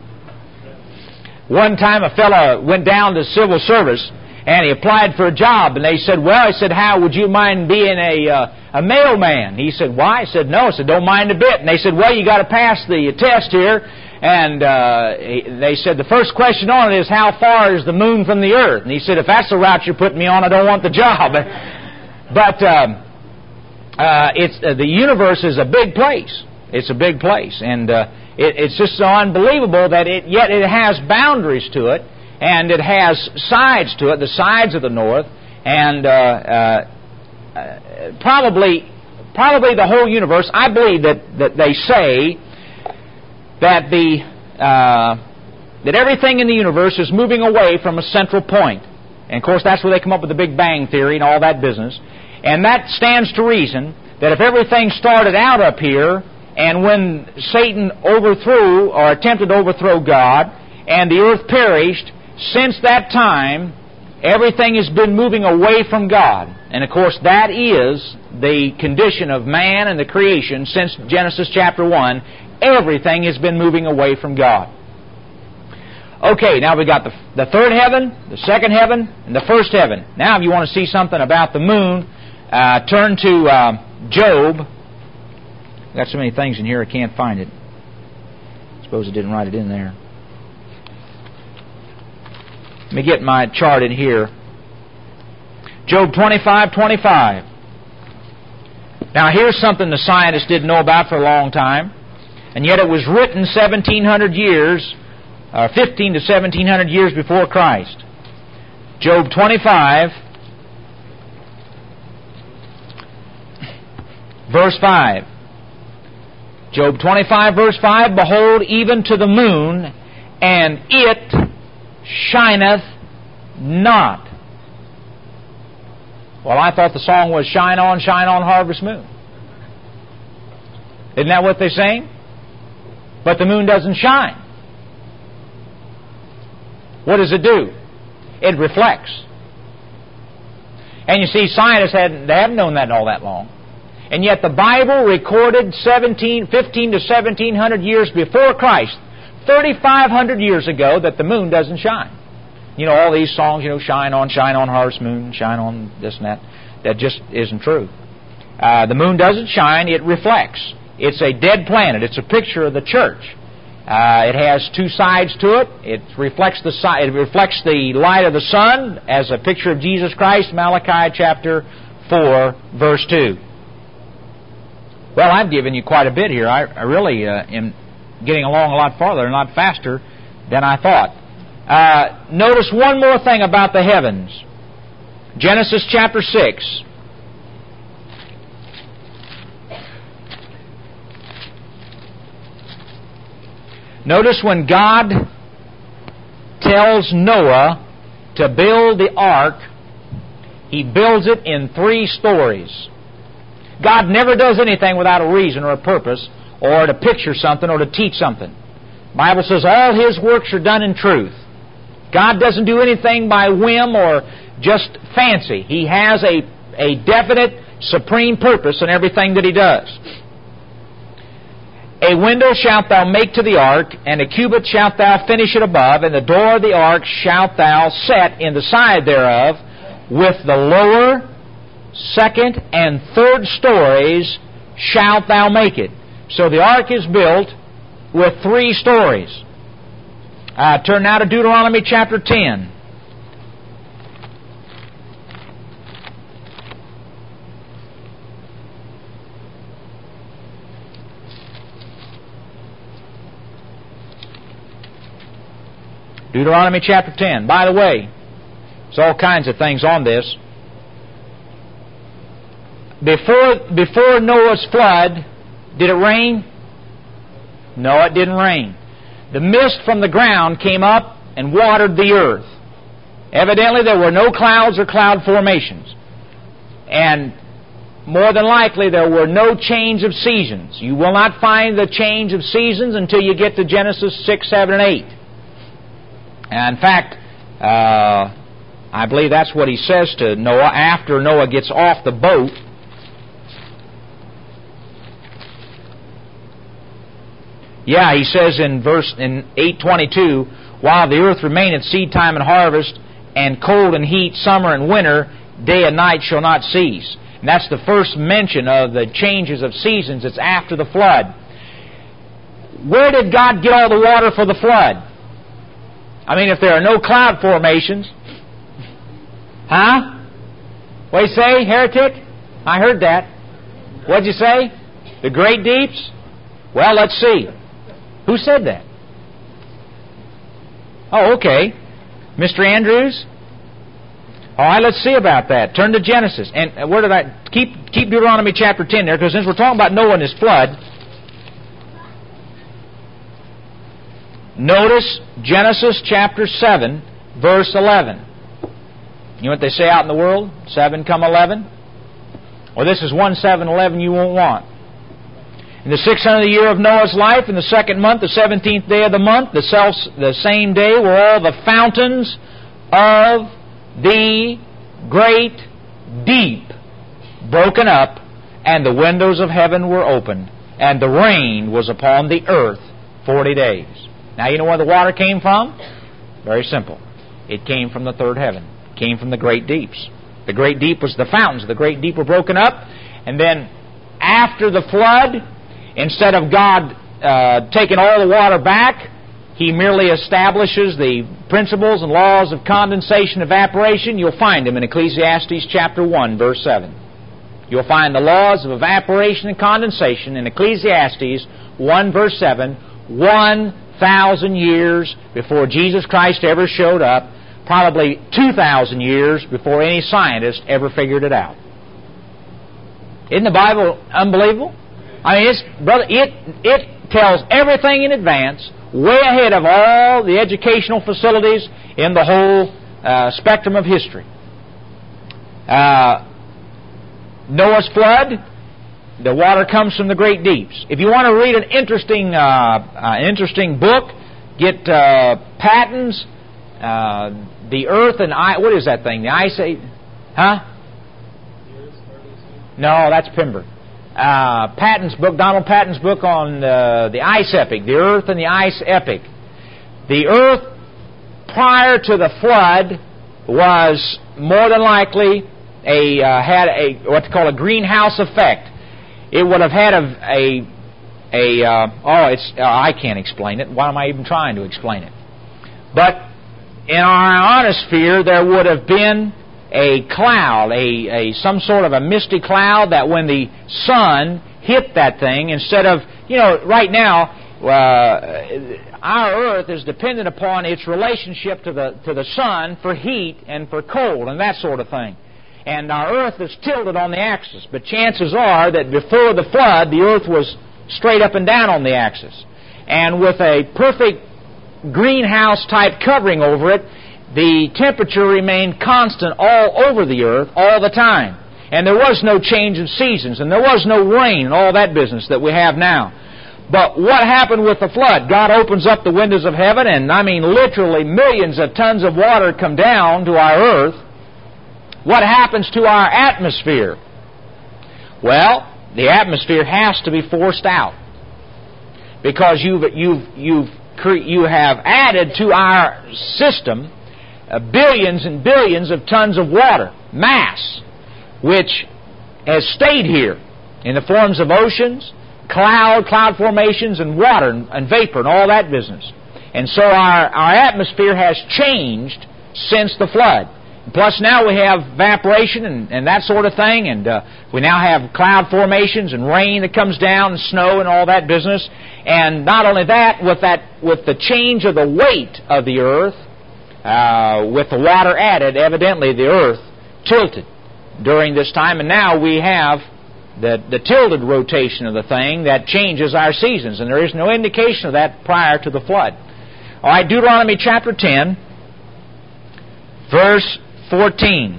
One time a fellow went down to civil service, and he applied for a job, and they said, well, he said, how would you mind being a uh, a mailman? He said, why? He said, no. He said, don't mind a bit. And they said, well, you got to pass the test here. And uh, they said, the first question on it is, how far is the moon from the earth? And he said, if that's the route you're putting me on, I don't want the job. But um, uh, it's uh, the universe is a big place. It's a big place. And uh, it, it's just so unbelievable that it yet it has boundaries to it, and it has sides to it, the sides of the north, and uh, uh, uh, probably probably the whole universe. I believe that, that they say that the uh, that everything in the universe is moving away from a central point. And of course that's where they come up with the Big Bang Theory and all that business. And that stands to reason that if everything started out up here, and when Satan overthrew or attempted to overthrow God, and the earth perished, since that time everything has been moving away from God. And of course that is the condition of man and the creation since Genesis chapter one. Everything has been moving away from God. Okay, now we've got the, the third heaven, the second heaven, and the first heaven. Now if you want to see something about the moon, uh, turn to uh, Job. I've got so many things in here I can't find it. I suppose I didn't write it in there. Let me get my chart in here. Job twenty-five twenty-five. Now here's something the scientists didn't know about for a long time. And yet it was written seventeen hundred years, uh, fifteen to seventeen hundred years before Christ. Job twenty-five, verse five. Job twenty-five, verse five, behold, even to the moon, and it shineth not. Well, I thought the song was Shine On, Shine On, Harvest Moon. Isn't that what they're saying? But the moon doesn't shine. What does it do? It reflects. And you see, scientists hadn't, they haven't known that all that long. And yet the Bible recorded seventeen, fifteen to seventeen hundred years before Christ, thirty-five hundred years ago, that the moon doesn't shine. You know, all these songs, you know, shine on, shine on, harvest moon, shine on this and that. That just isn't true. Uh, the moon doesn't shine, it reflects. It's a dead planet. It's a picture of the church. Uh, it has two sides to it. It reflects the si- it reflects the light of the sun as a picture of Jesus Christ, Malachi chapter four, verse two. Well, I've given you quite a bit here. I, I really uh, am getting along a lot farther and a lot faster than I thought. Uh, notice one more thing about the heavens. Genesis chapter six. Notice when God tells Noah to build the ark, He builds it in three stories. God never does anything without a reason or a purpose. or to picture something or to teach something. The Bible says all His works are done in truth. God doesn't do anything by whim or just fancy. He has a, a definite, supreme purpose in everything that He does. A window shalt thou make to the ark, and a cubit shalt thou finish it above, and the door of the ark shalt thou set in the side thereof, with the lower, second, and third stories shalt thou make it. So the ark is built with three stories. Uh, turn now to Deuteronomy chapter ten. Deuteronomy chapter ten. By the way, there's all kinds of things on this. Before, before Noah's flood, did it rain? No, it didn't rain. The mist from the ground came up and watered the earth. Evidently, there were no clouds or cloud formations. And more than likely, there were no change of seasons. You will not find the change of seasons until you get to Genesis six, seven, and eight. And in fact, uh, I believe that's what he says to Noah after Noah gets off the boat. Yeah, he says in verse in eight twenty-two, while the earth remaineth seed time and harvest, and cold and heat, summer and winter, day and night shall not cease. And that's the first mention of the changes of seasons. It's after the flood. Where did God get all the water for the flood? I mean, if there are no cloud formations, huh? What'd you say, heretic? I heard that. What'd you say? The great deeps? Well, let's see. Who said that? Oh, okay. Mister Andrews? All right, let's see about that. Turn to Genesis. And where did I... Keep, keep Deuteronomy chapter ten there, because since we're talking about Noah and his flood, notice Genesis chapter seven, verse eleven. You know what they say out in the world? seven come eleven? Well, this is one seven eleven you won't want. In the six hundredth year of Noah's life, in the second month, the seventeenth day of the month, the, self, the same day were all the fountains of the great deep broken up, and the windows of heaven were opened, and the rain was upon the earth forty days. Now, you know where the water came from? Very simple. It came from the third heaven. It came from the great deeps. The great deep was the fountains. The great deep were broken up. And then, after the flood, instead of God uh, taking all the water back, He merely establishes the principles and laws of condensation, evaporation. You'll find them in Ecclesiastes chapter one, verse seven. You'll find the laws of evaporation and condensation in Ecclesiastes one, verse seven, one thousand years before Jesus Christ ever showed up, probably two thousand years before any scientist ever figured it out. Isn't the Bible unbelievable? I mean, it's, brother, it, it tells everything in advance, way ahead of all the educational facilities in the whole uh, spectrum of history. Uh, Noah's flood, the water comes from the great deeps. If you want to read an interesting, uh, uh, interesting book, get uh, Patton's uh, The Earth and I. What is that thing? The Ice Age? Huh? No, that's Pember. Uh, Patton's book, Donald Patton's book on uh, the Ice Epic, the Earth and the Ice Epic. The Earth, prior to the flood, was more than likely a uh, had a what they call a greenhouse effect. It would have had a a, a uh, oh, it's uh, I can't explain it. Why am I even trying to explain it? But in our ionosphere, there would have been a cloud, a, a some sort of a misty cloud that when the sun hit that thing, instead of, you know, right now, uh, our Earth is dependent upon its relationship to the to the sun for heat and for cold and that sort of thing. And our Earth is tilted on the axis. But chances are that before the flood, the Earth was straight up and down on the axis. And with a perfect greenhouse-type covering over it, the temperature remained constant all over the Earth all the time. And there was no change of seasons, and there was no rain and all that business that we have now. But what happened with the flood? God opens up the windows of heaven, and I mean literally millions of tons of water come down to our earth. What happens to our atmosphere? Well, the atmosphere has to be forced out, because you've you've you've you have added to our system uh, billions and billions of tons of water mass, which has stayed here in the forms of oceans, cloud, cloud formations, and water and, and vapor and all that business. And so our, our atmosphere has changed since the flood. Plus now we have evaporation and, and that sort of thing, and uh, we now have cloud formations and rain that comes down and snow and all that business. And not only that, with that, with the change of the weight of the earth, uh, with the water added, evidently the earth tilted during this time, and now we have the, the tilted rotation of the thing that changes our seasons, and there is no indication of that prior to the flood. All right, Deuteronomy chapter ten, verse fourteen.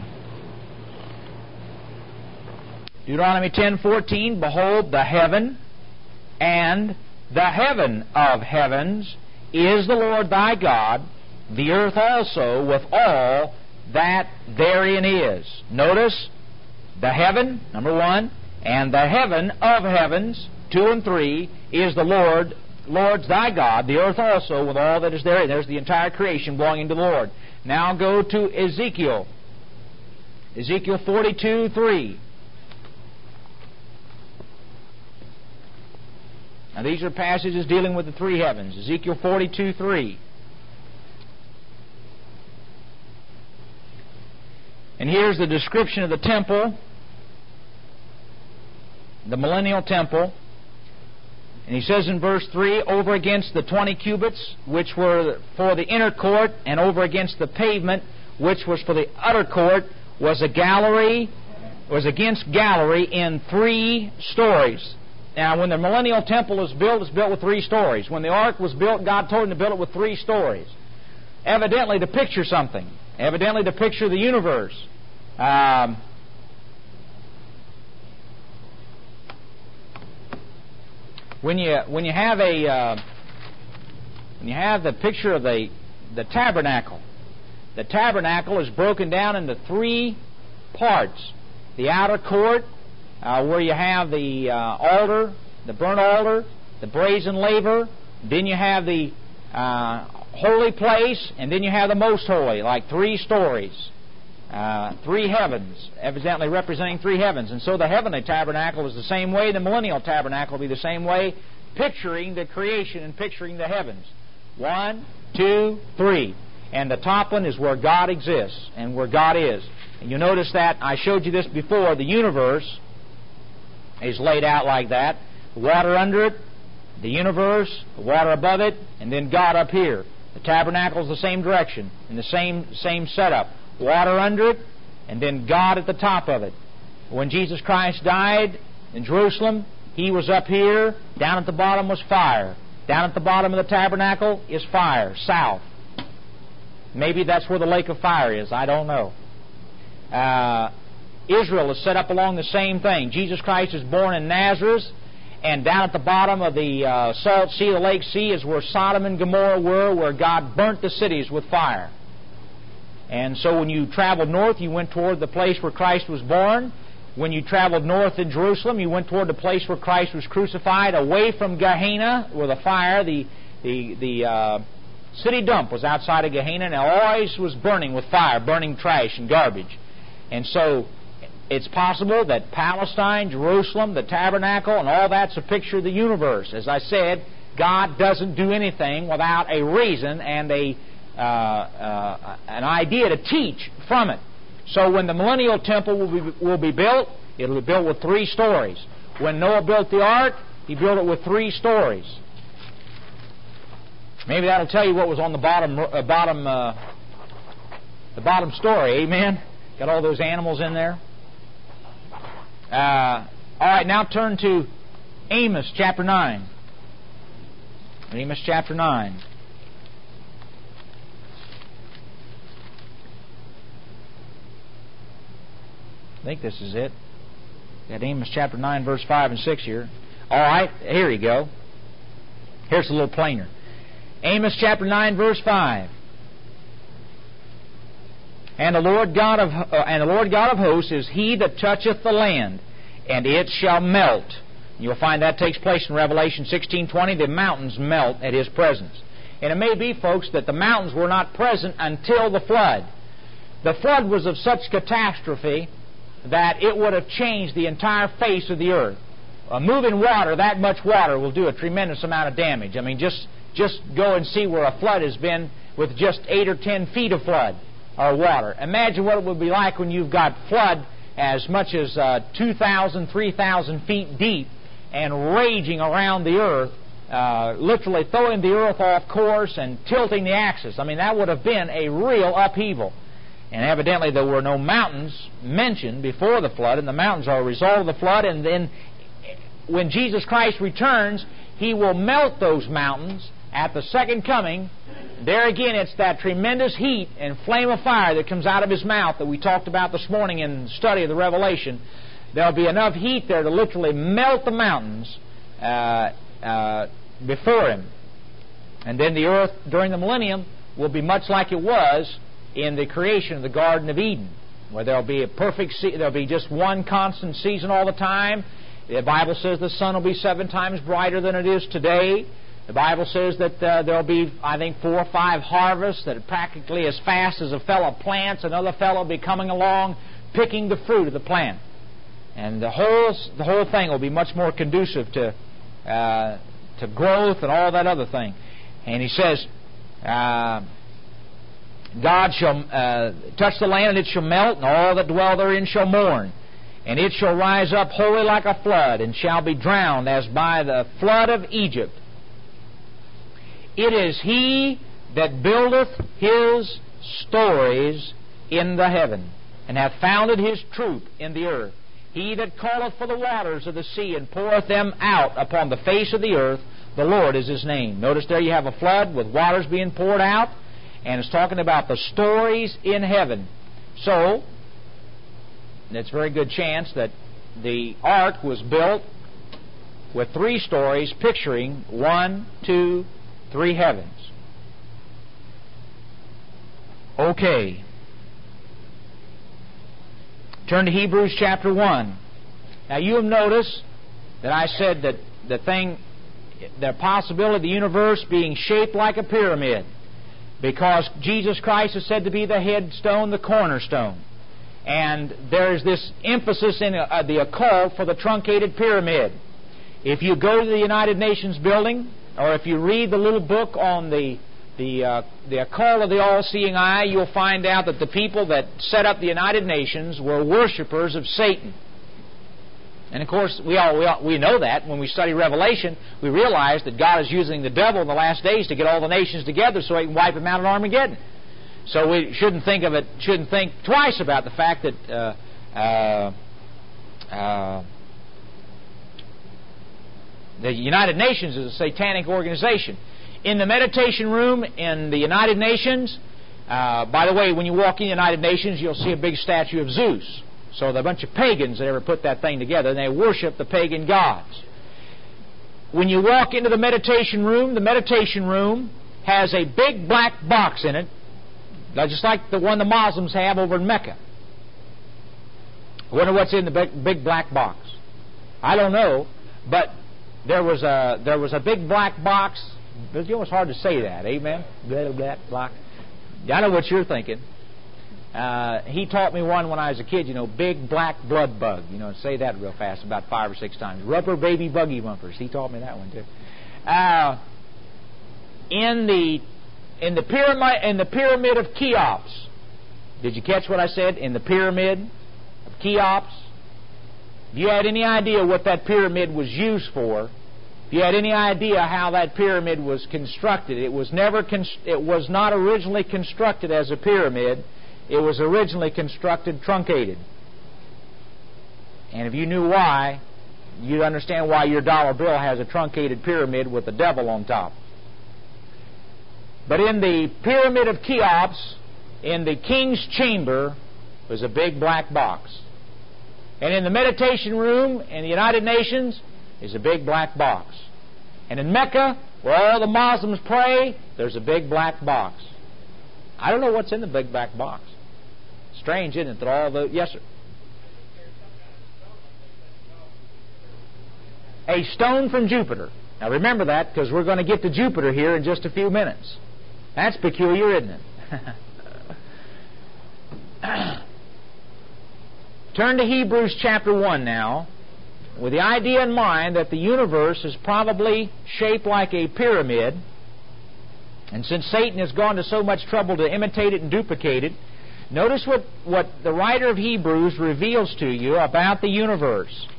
Deuteronomy ten fourteen, behold, the heaven and the heaven of heavens is the Lord thy God, the earth also with all that therein is. Notice, the heaven, number one, and the heaven of heavens, two and three, is the Lord, Lord's thy God, the earth also with all that is therein. There's the entire creation belonging to the Lord. Now go to Ezekiel. Ezekiel forty-two three. Now these are passages dealing with the three heavens. Ezekiel forty-two three. And here's the description of the temple, the millennial temple. And he says in verse three, over against the twenty cubits, which were for the inner court, and over against the pavement, which was for the outer court, was a gallery, was against gallery in three stories. Now, when the millennial temple was built, it's built with three stories. When the ark was built, God told him to build it with three stories. Evidently to picture something. Evidently to picture the universe. Um, when you when you have a uh, when you have the picture of the the tabernacle, the tabernacle is broken down into three parts: the outer court, uh, where you have the uh, altar, the burnt altar, the brazen laver. Then you have the uh, holy place, and then you have the most holy, like three stories, uh, three heavens, evidently representing three heavens. And so the heavenly tabernacle is the same way. The millennial tabernacle will be the same way, picturing the creation and picturing the heavens. One, two, three. And the top one is where God exists and where God is. And you notice that, I showed you this before, the universe is laid out like that. The water under it, the universe, the water above it, and then God up here. The tabernacle is the same direction, in the same same setup. Water under it, and then God at the top of it. When Jesus Christ died in Jerusalem, He was up here. Down at the bottom was fire. Down at the bottom of the tabernacle is fire, south. Maybe that's where the lake of fire is. I don't know. Uh, Israel is set up along the same thing. Jesus Christ is born in Nazareth, and down at the bottom of the uh, Salt Sea, the Lake Sea, is where Sodom and Gomorrah were, where God burnt the cities with fire. And so when you traveled north, you went toward the place where Christ was born. When you traveled north in Jerusalem, you went toward the place where Christ was crucified, away from Gehenna, where the fire, the the the uh, city dump was outside of Gehenna, and it always was burning with fire, burning trash and garbage. And so it's possible that Palestine, Jerusalem, the tabernacle, and all that's a picture of the universe. As I said, God doesn't do anything without a reason and a uh, uh, an idea to teach from it. So when the millennial temple will be, will be built, it will be built with three stories. When Noah built the ark, he built it with three stories. Maybe that'll tell you what was on the bottom uh, bottom uh, the bottom story. Amen. Got all those animals in there. Uh, all right, now turn to Amos chapter nine. Amos chapter nine. I think this is it. Got Amos chapter nine, verse five and six here. All right, here you go. Here's a little plainer. Amos chapter nine, verse five. And the Lord God of uh, and the Lord God of hosts is He that toucheth the land, and it shall melt. You'll find that takes place in Revelation sixteen twenty. The mountains melt at His presence. And it may be, folks, that the mountains were not present until the flood. The flood was of such catastrophe that it would have changed the entire face of the earth. Uh, moving water, that much water, will do a tremendous amount of damage. I mean, just just go and see where a flood has been with just eight or ten feet of flood or water. Imagine what it would be like when you've got flood as much as uh, two thousand, three thousand feet deep and raging around the earth, uh, literally throwing the earth off course and tilting the axis. I mean, that would have been a real upheaval. And evidently there were no mountains mentioned before the flood, and the mountains are a result of the flood. And then when Jesus Christ returns, He will melt those mountains at the second coming. There again, it's that tremendous heat and flame of fire that comes out of His mouth that we talked about this morning in the study of the Revelation. There'll be enough heat there to literally melt the mountains uh, uh, before Him. And then the earth during the millennium will be much like it was in the creation of the Garden of Eden, where there'll be a perfect se- there'll be just one constant season all the time. The Bible says the sun will be seven times brighter than it is today. The Bible says that uh, there'll be, I think, four or five harvests, that practically as fast as a fellow plants, another fellow will be coming along picking the fruit of the plant. And the whole the whole thing will be much more conducive to uh, to growth and all that other thing. And He says, uh, God shall uh, touch the land, and it shall melt, and all that dwell therein shall mourn. And it shall rise up wholly like a flood, and shall be drowned as by the flood of Egypt. It is He that buildeth His stories in the heaven, and hath founded His troop in the earth. He that calleth for the waters of the sea, and poureth them out upon the face of the earth, the Lord is His name. Notice there you have a flood with waters being poured out, and it's talking about the stories in heaven. So, it's a very good chance that the ark was built with three stories picturing one, two, three heavens. Okay. Turn to Hebrews chapter one. Now you have noticed that I said that the thing, the possibility of the universe being shaped like a pyramid, because Jesus Christ is said to be the headstone, the cornerstone. And there is this emphasis in uh, the occult for the truncated pyramid. If you go to the United Nations building, or if you read the little book on the the uh, the occult of the all-seeing eye, you'll find out that the people that set up the United Nations were worshipers of Satan. And of course, we all, we all we know that when we study Revelation, we realize that God is using the devil in the last days to get all the nations together so He can wipe them out at Armageddon. So we shouldn't think of it, shouldn't think twice about the fact that uh, uh, uh, the United Nations is a satanic organization. In the meditation room in the United Nations, uh, by the way, when you walk in the United Nations, you'll see a big statue of Zeus. So there are a bunch of pagans that ever put that thing together, and they worship the pagan gods. When you walk into the meditation room, the meditation room has a big black box in it, just like the one the Muslims have over in Mecca. I wonder what's in the big, big black box. I don't know, but there was a there was a big black box. It's almost hard to say that, amen? Blah, blah, blah. I know what you're thinking. Uh, he taught me one when I was a kid, you know, big black blood bug. You know, say that real fast about five or six times. Rubber baby buggy bumpers. He taught me that one too. Uh, in the in the pyramid in the pyramid of Cheops. Did you catch what I said? In the pyramid of Cheops. If you had any idea what that pyramid was used for, if you had any idea how that pyramid was constructed, it was never const- it was not originally constructed as a pyramid. It was originally constructed truncated. And if you knew why, you'd understand why your dollar bill has a truncated pyramid with the devil on top. But in the pyramid of Cheops, in the king's chamber, was a big black box. And in the meditation room in the United Nations is a big black box. And in Mecca, where all the Muslims pray, there's a big black box. I don't know what's in the big black box. Strange, isn't it, that all the... Yes, sir. A stone from Jupiter. Now remember that, because we're going to get to Jupiter here in just a few minutes. That's peculiar, isn't it? Turn to Hebrews chapter one now, with the idea in mind that the universe is probably shaped like a pyramid, and since Satan has gone to so much trouble to imitate it and duplicate it, notice what, what the writer of Hebrews reveals to you about the universe.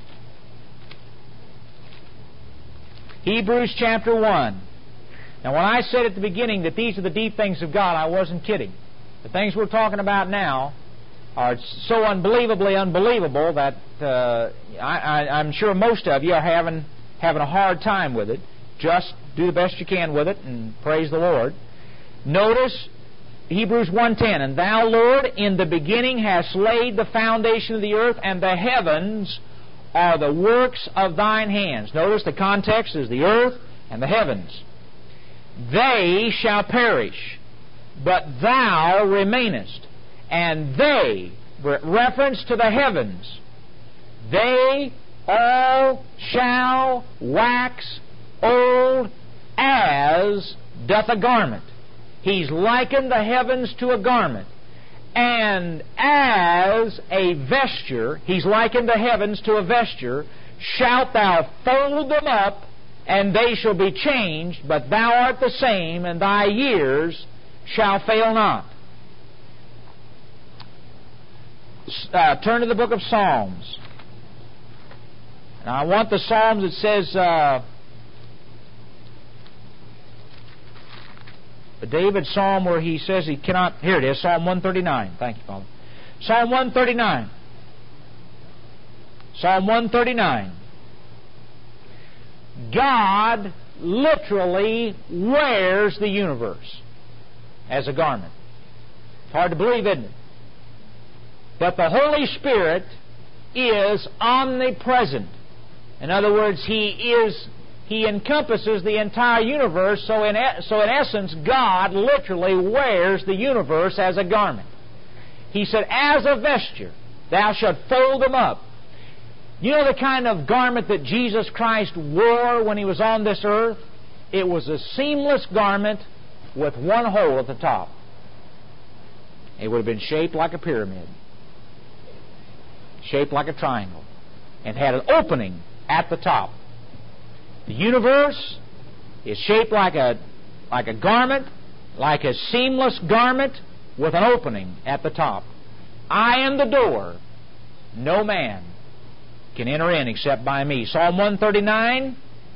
Hebrews chapter one. Now when I said at the beginning that these are the deep things of God, I wasn't kidding. The things we're talking about now are so unbelievably unbelievable that uh, I, I, I'm sure most of you are having, having a hard time with it. Just do the best you can with it and praise the Lord. Notice Hebrews one ten, and thou, Lord, in the beginning hast laid the foundation of the earth, and the heavens are the works of thine hands. Notice the context is the earth and the heavens. They shall perish, but thou remainest. And they, reference to the heavens, they all shall wax old as doth a garment. He's likened the heavens to a garment. And as a vesture, he's likened the heavens to a vesture, shalt thou fold them up, and they shall be changed, but thou art the same, and thy years shall fail not. Uh, turn to the book of Psalms. Now I want the Psalms that says, uh, David's Psalm where he says he cannot... Here it is, Psalm one thirty-nine. Thank you, Father. Psalm one thirty-nine. Psalm one thirty-nine. God literally wears the universe as a garment. It's hard to believe, isn't it? But the Holy Spirit is omnipresent. In other words, He is... He encompasses the entire universe, so in, so in essence, God literally wears the universe as a garment. He said, as a vesture, thou shalt fold them up. You know the kind of garment that Jesus Christ wore when He was on this earth? It was a seamless garment with one hole at the top. It would have been shaped like a pyramid, shaped like a triangle, and had an opening at the top. The universe is shaped like a, like a garment, like a seamless garment with an opening at the top. I am the door. No man can enter in except by me. Psalm one thirty-nine,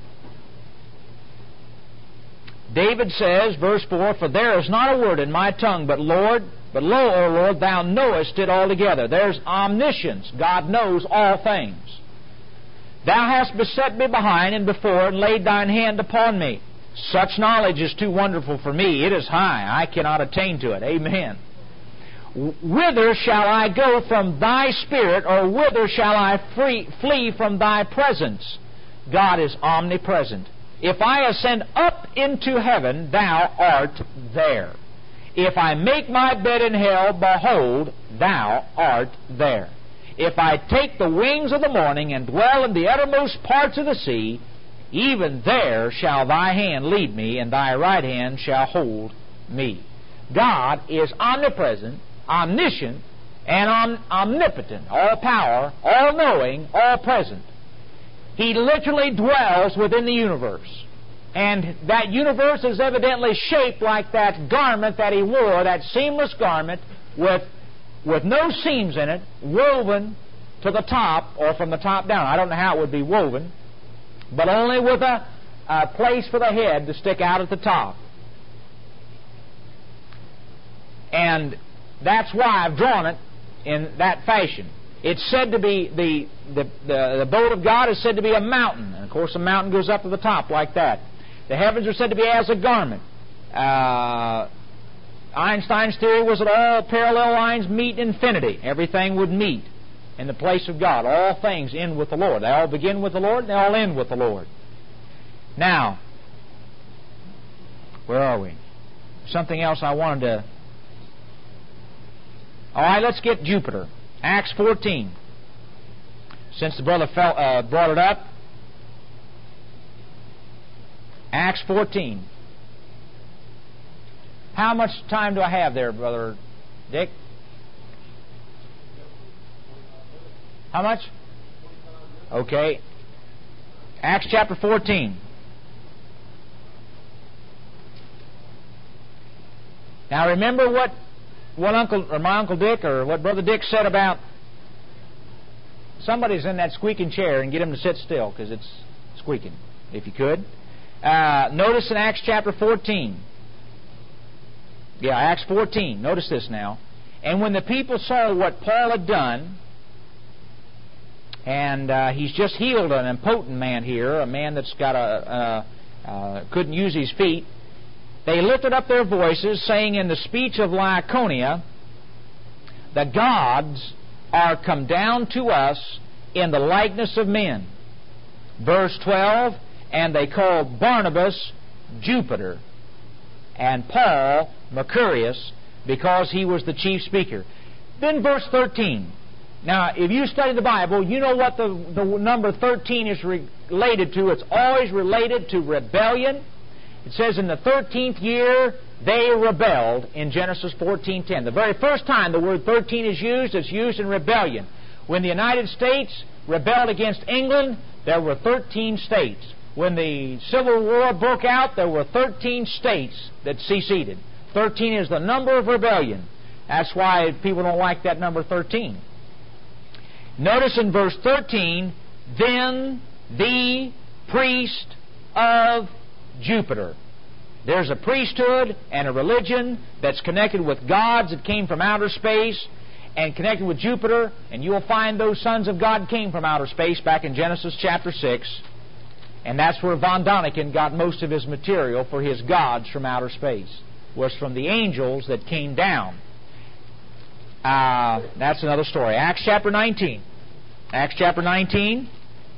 David says, verse four, for there is not a word in my tongue, but Lord, but lo, O Lord, thou knowest it altogether. There's omniscience. God knows all things. Thou hast beset me behind and before, and laid thine hand upon me. Such knowledge is too wonderful for me. It is high. I cannot attain to it. Amen. Whither shall I go from thy spirit, or whither shall I free, flee from thy presence? God is omnipresent. If I ascend up into heaven, thou art there. If I make my bed in hell, behold, thou art there. If I take the wings of the morning and dwell in the uttermost parts of the sea, even there shall thy hand lead me, and thy right hand shall hold me. God is omnipresent, omniscient, and om- omnipotent, all-power, all-knowing, all-present. He literally dwells within the universe. And that universe is evidently shaped like that garment that He wore, that seamless garment with with no seams in it, woven to the top, or from the top down. I don't know how it would be woven, but only with a, a place for the head to stick out at the top. And that's why I've drawn it in that fashion. It's said to be, the, the, the, the boat of God is said to be a mountain. And of course a mountain goes up to the top like that. The heavens are said to be as a garment. Uh... Einstein's theory was that all parallel lines meet infinity. Everything would meet in the place of God. All things end with the Lord. They all begin with the Lord, and they all end with the Lord. Now, where are we? Something else I wanted to... All right, let's get Jupiter. Acts fourteen. Since the brother fell, uh, brought it up. Acts fourteen. How much time do I have there, Brother Dick? How much? Okay. Acts chapter fourteen. Now remember what what Uncle or my Uncle Dick or what Brother Dick said about somebody's in that squeaking chair, and get him to sit still because it's squeaking, if you could. Uh, notice in Acts chapter fourteen. Yeah, Acts fourteen. Notice this now. And when the people saw what Paul had done, and uh, he's just healed an impotent man here, a man that's got a uh, uh, couldn't use his feet, they lifted up their voices, saying in the speech of Lycaonia, "The gods are come down to us in the likeness of men." Verse twelve, and they called Barnabas Jupiter, and Paul Mercurius, because he was the chief speaker. Then verse thirteen. Now, if you study the Bible, you know what the, the number thirteen is related to. It's always related to rebellion. It says in the thirteenth year, they rebelled in Genesis fourteen ten. The very first time the word thirteen is used, it's used in rebellion. When the United States rebelled against England, there were thirteen states. When the Civil War broke out, there were thirteen states that seceded. thirteen is the number of rebellion. That's why people don't like that number thirteen. Notice in verse thirteen, then the priest of Jupiter. There's a priesthood and a religion that's connected with gods that came from outer space and connected with Jupiter, and you'll find those sons of God came from outer space back in Genesis chapter six. And that's where von Daniken got most of his material for his gods from outer space, was from the angels that came down. Uh, that's another story. Acts chapter nineteen. Acts chapter nineteen.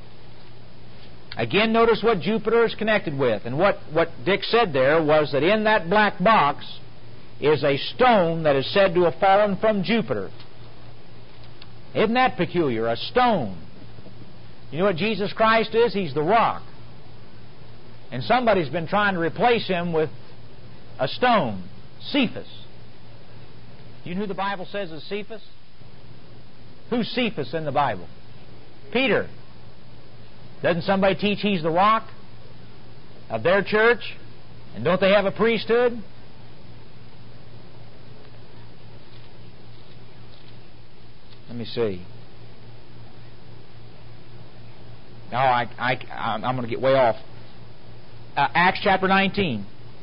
Again, notice what Jupiter is connected with. And what, what Dick said there was that in that black box is a stone that is said to have fallen from Jupiter. Isn't that peculiar? A stone. You know what Jesus Christ is? He's the rock. And somebody's been trying to replace him with a stone. Cephas. Do you know who the Bible says is Cephas? Who's Cephas in the Bible? Peter. Doesn't somebody teach he's the rock of their church? And don't they have a priesthood? Let me see. No, I, I, I'm going to get way off. Uh, Acts chapter nineteen.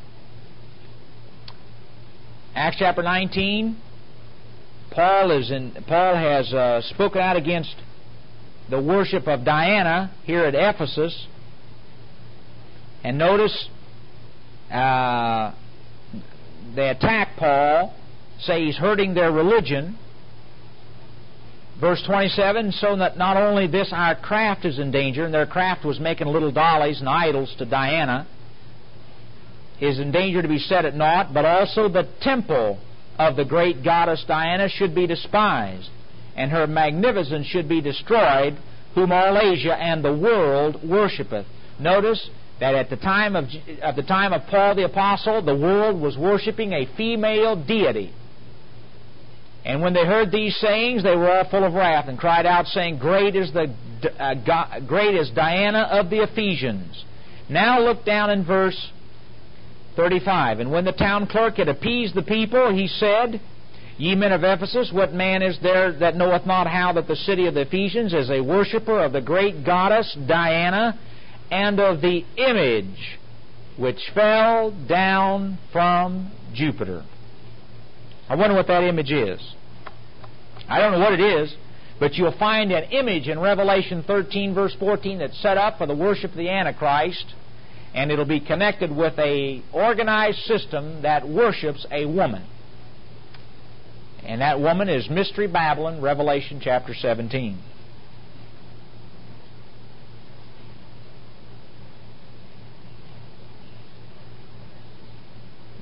Acts chapter nineteen. Paul is in. Paul has uh, spoken out against the worship of Diana here at Ephesus. And notice uh, they attack Paul, say he's hurting their religion. Verse twenty-seven, so that not only this our craft is in danger, and their craft was making little dollies and idols to Diana, is in danger to be set at naught, but also the temple of the great goddess Diana should be despised, and her magnificence should be destroyed, whom all Asia and the world worshipeth. Notice that at the time of at the time of Paul the Apostle, the world was worshiping a female deity. And when they heard these sayings, they were all full of wrath, and cried out, saying, Great is the uh, God, great is Diana of the Ephesians. Now look down in verse thirty-five. And when the town clerk had appeased the people, he said, Ye men of Ephesus, what man is there that knoweth not how that the city of the Ephesians is a worshipper of the great goddess Diana, and of the image which fell down from Jupiter? I wonder what that image is. I don't know what it is, but you'll find an image in Revelation thirteen, verse fourteen, that's set up for the worship of the Antichrist, and it'll be connected with a organized system that worships a woman. And that woman is Mystery Babylon, Revelation chapter seventeen.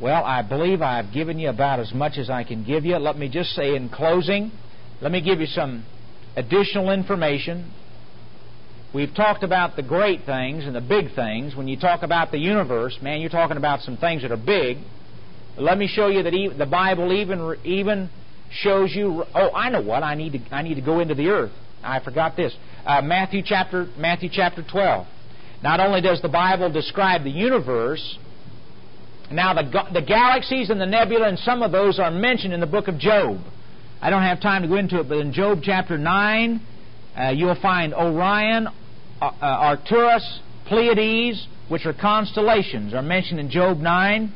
Well, I believe I've given you about as much as I can give you. Let me just say in closing, let me give you some additional information. We've talked about the great things and the big things. When you talk about the universe, man, you're talking about some things that are big. But let me show you that even, the Bible even even shows you. Oh, I know what I need to. I need to go into the earth. I forgot this. Uh, Matthew chapter Matthew chapter twelve. Not only does the Bible describe the universe, now the the galaxies and the nebula and some of those are mentioned in the book of Job. I don't have time to go into it, but in Job chapter nine, uh, you'll find Orion, uh, uh, Arcturus, Pleiades, which are constellations, are mentioned in Job nine.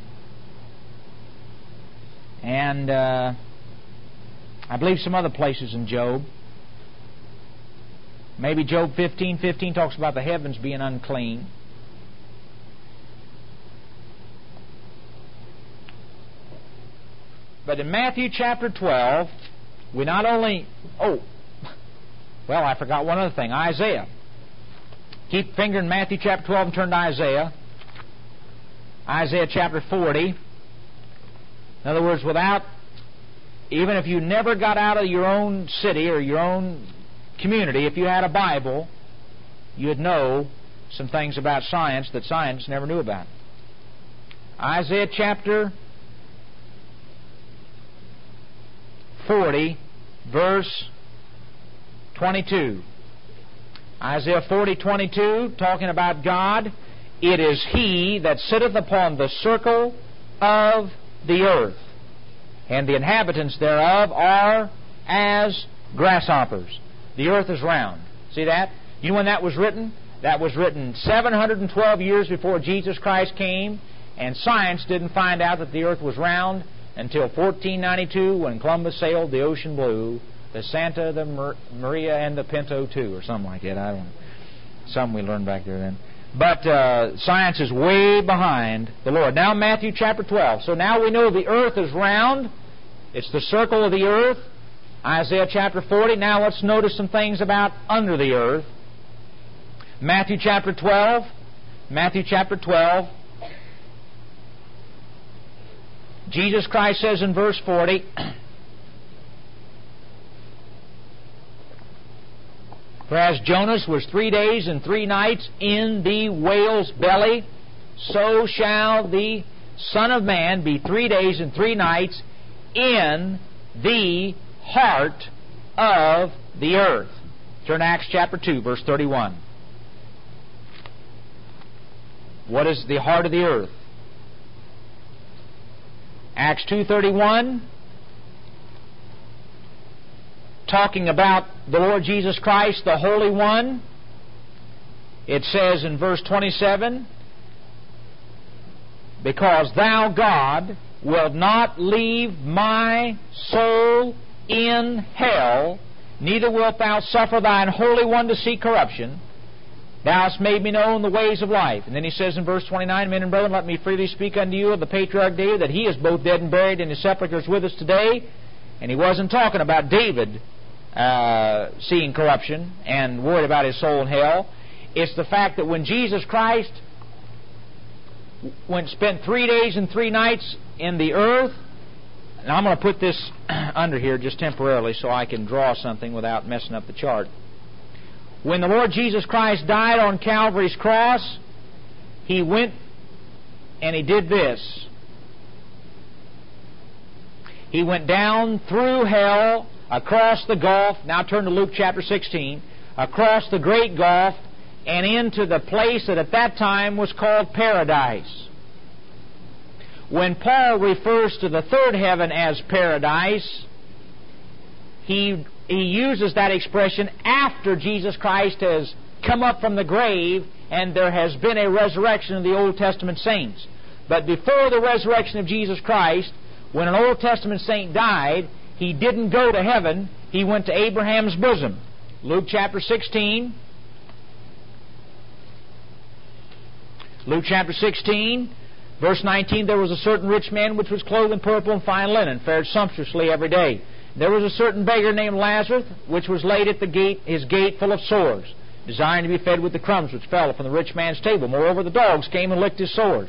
And uh, I believe some other places in Job. Maybe Job fifteen fifteen talks about the heavens being unclean. But in Matthew chapter twelve, we not only... Oh, well, I forgot one other thing. Isaiah. Keep fingering Matthew chapter twelve and turn to Isaiah. Isaiah chapter forty. In other words, without... Even if you never got out of your own city or your own community, if you had a Bible, you'd know some things about science that science never knew about. Isaiah chapter forty, verse twenty-two. Isaiah forty, twenty-two, talking about God. It is He that sitteth upon the circle of the earth, and the inhabitants thereof are as grasshoppers. The earth is round. See that? You know when that was written? That was written seven hundred twelve years before Jesus Christ came, and science didn't find out that the earth was round until fourteen ninety-two, when Columbus sailed the ocean blue, the Santa, the Mar- Maria, and the Pinto too, or something like that. I don't know. Some we learned back there then. But uh, science is way behind the Lord. Now Matthew chapter twelve. So now we know the earth is round. It's the circle of the earth. Isaiah chapter forty. Now let's notice some things about under the earth. Matthew chapter twelve. Matthew chapter twelve. Jesus Christ says in verse forty, for as Jonas was three days and three nights in the whale's belly, so shall the Son of Man be three days and three nights in the heart of the earth. Turn to Acts chapter two, verse thirty-one. What is the heart of the earth? Acts two thirty-one, talking about the Lord Jesus Christ, the Holy One. It says in verse twenty-seven, because thou, God, wilt not leave my soul in hell, neither wilt thou suffer thine Holy One to see corruption. Thou hast made me know the ways of life. And then he says in verse twenty-nine, men and brethren, let me freely speak unto you of the patriarch David, that he is both dead and buried, and his sepulchre is with us today. And he wasn't talking about David uh, seeing corruption and worried about his soul in hell. It's the fact that when Jesus Christ went spent three days and three nights in the earth, and I'm going to put this under here just temporarily so I can draw something without messing up the chart. When the Lord Jesus Christ died on Calvary's cross, He went and He did this. He went down through hell, across the gulf, now turn to Luke chapter sixteen, across the great gulf, and into the place that at that time was called paradise. When Paul refers to the third heaven as paradise, he he uses that expression after Jesus Christ has come up from the grave and there has been a resurrection of the Old Testament saints. But before the resurrection of Jesus Christ, when an Old Testament saint died, he didn't go to heaven, he went to Abraham's bosom. Luke chapter sixteen. Luke chapter sixteen, verse nineteen, there was a certain rich man which was clothed in purple and fine linen, fared sumptuously every day. There was a certain beggar named Lazarus, which was laid at the gate, his gate full of sores, desiring to be fed with the crumbs which fell from the rich man's table. Moreover, the dogs came and licked his sores.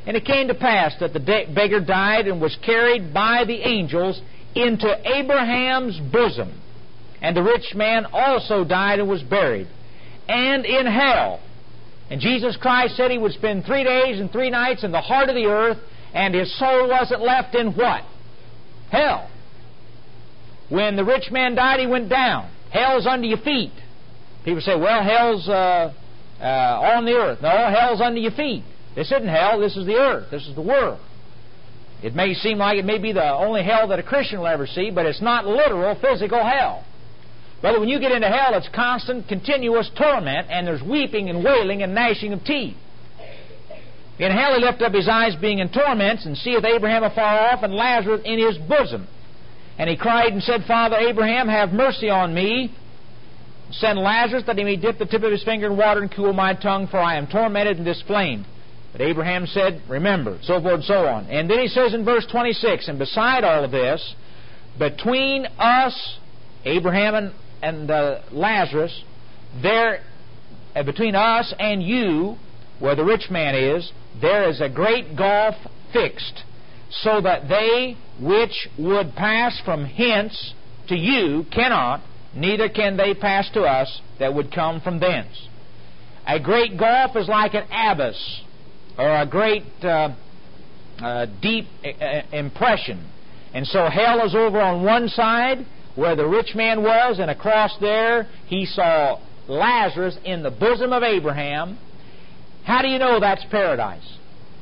And it came to pass that the beggar died and was carried by the angels into Abraham's bosom. And the rich man also died and was buried. And in hell. And Jesus Christ said He would spend three days and three nights in the heart of the earth, and His soul wasn't left in what? Hell. When the rich man died, he went down. Hell's under your feet. People say, well, hell's uh, uh, on the earth. No, hell's under your feet. This isn't hell. This is the earth. This is the world. It may seem like it may be the only hell that a Christian will ever see, but it's not literal, physical hell. Brother, when you get into hell, it's constant, continuous torment, and there's weeping and wailing and gnashing of teeth. In hell he lifted up his eyes, being in torments, and seeth Abraham afar off, and Lazarus in his bosom. And he cried and said, Father Abraham, have mercy on me. Send Lazarus, that he may dip the tip of his finger in water and cool my tongue, for I am tormented in this flame. But Abraham said, remember, so forth and so on. And then he says in verse twenty-six, and beside all of this, between us, Abraham and, and uh, Lazarus, there, uh, between us and you, where the rich man is, there is a great gulf fixed, so that they which would pass from hence to you cannot, neither can they pass to us that would come from thence. A great gulf is like an abyss, or a great uh, uh, deep uh, impression. And so hell is over on one side, where the rich man was, and across there he saw Lazarus in the bosom of Abraham. How do you know that's paradise?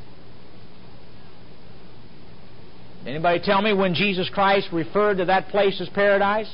Anybody tell me when Jesus Christ referred to that place as paradise?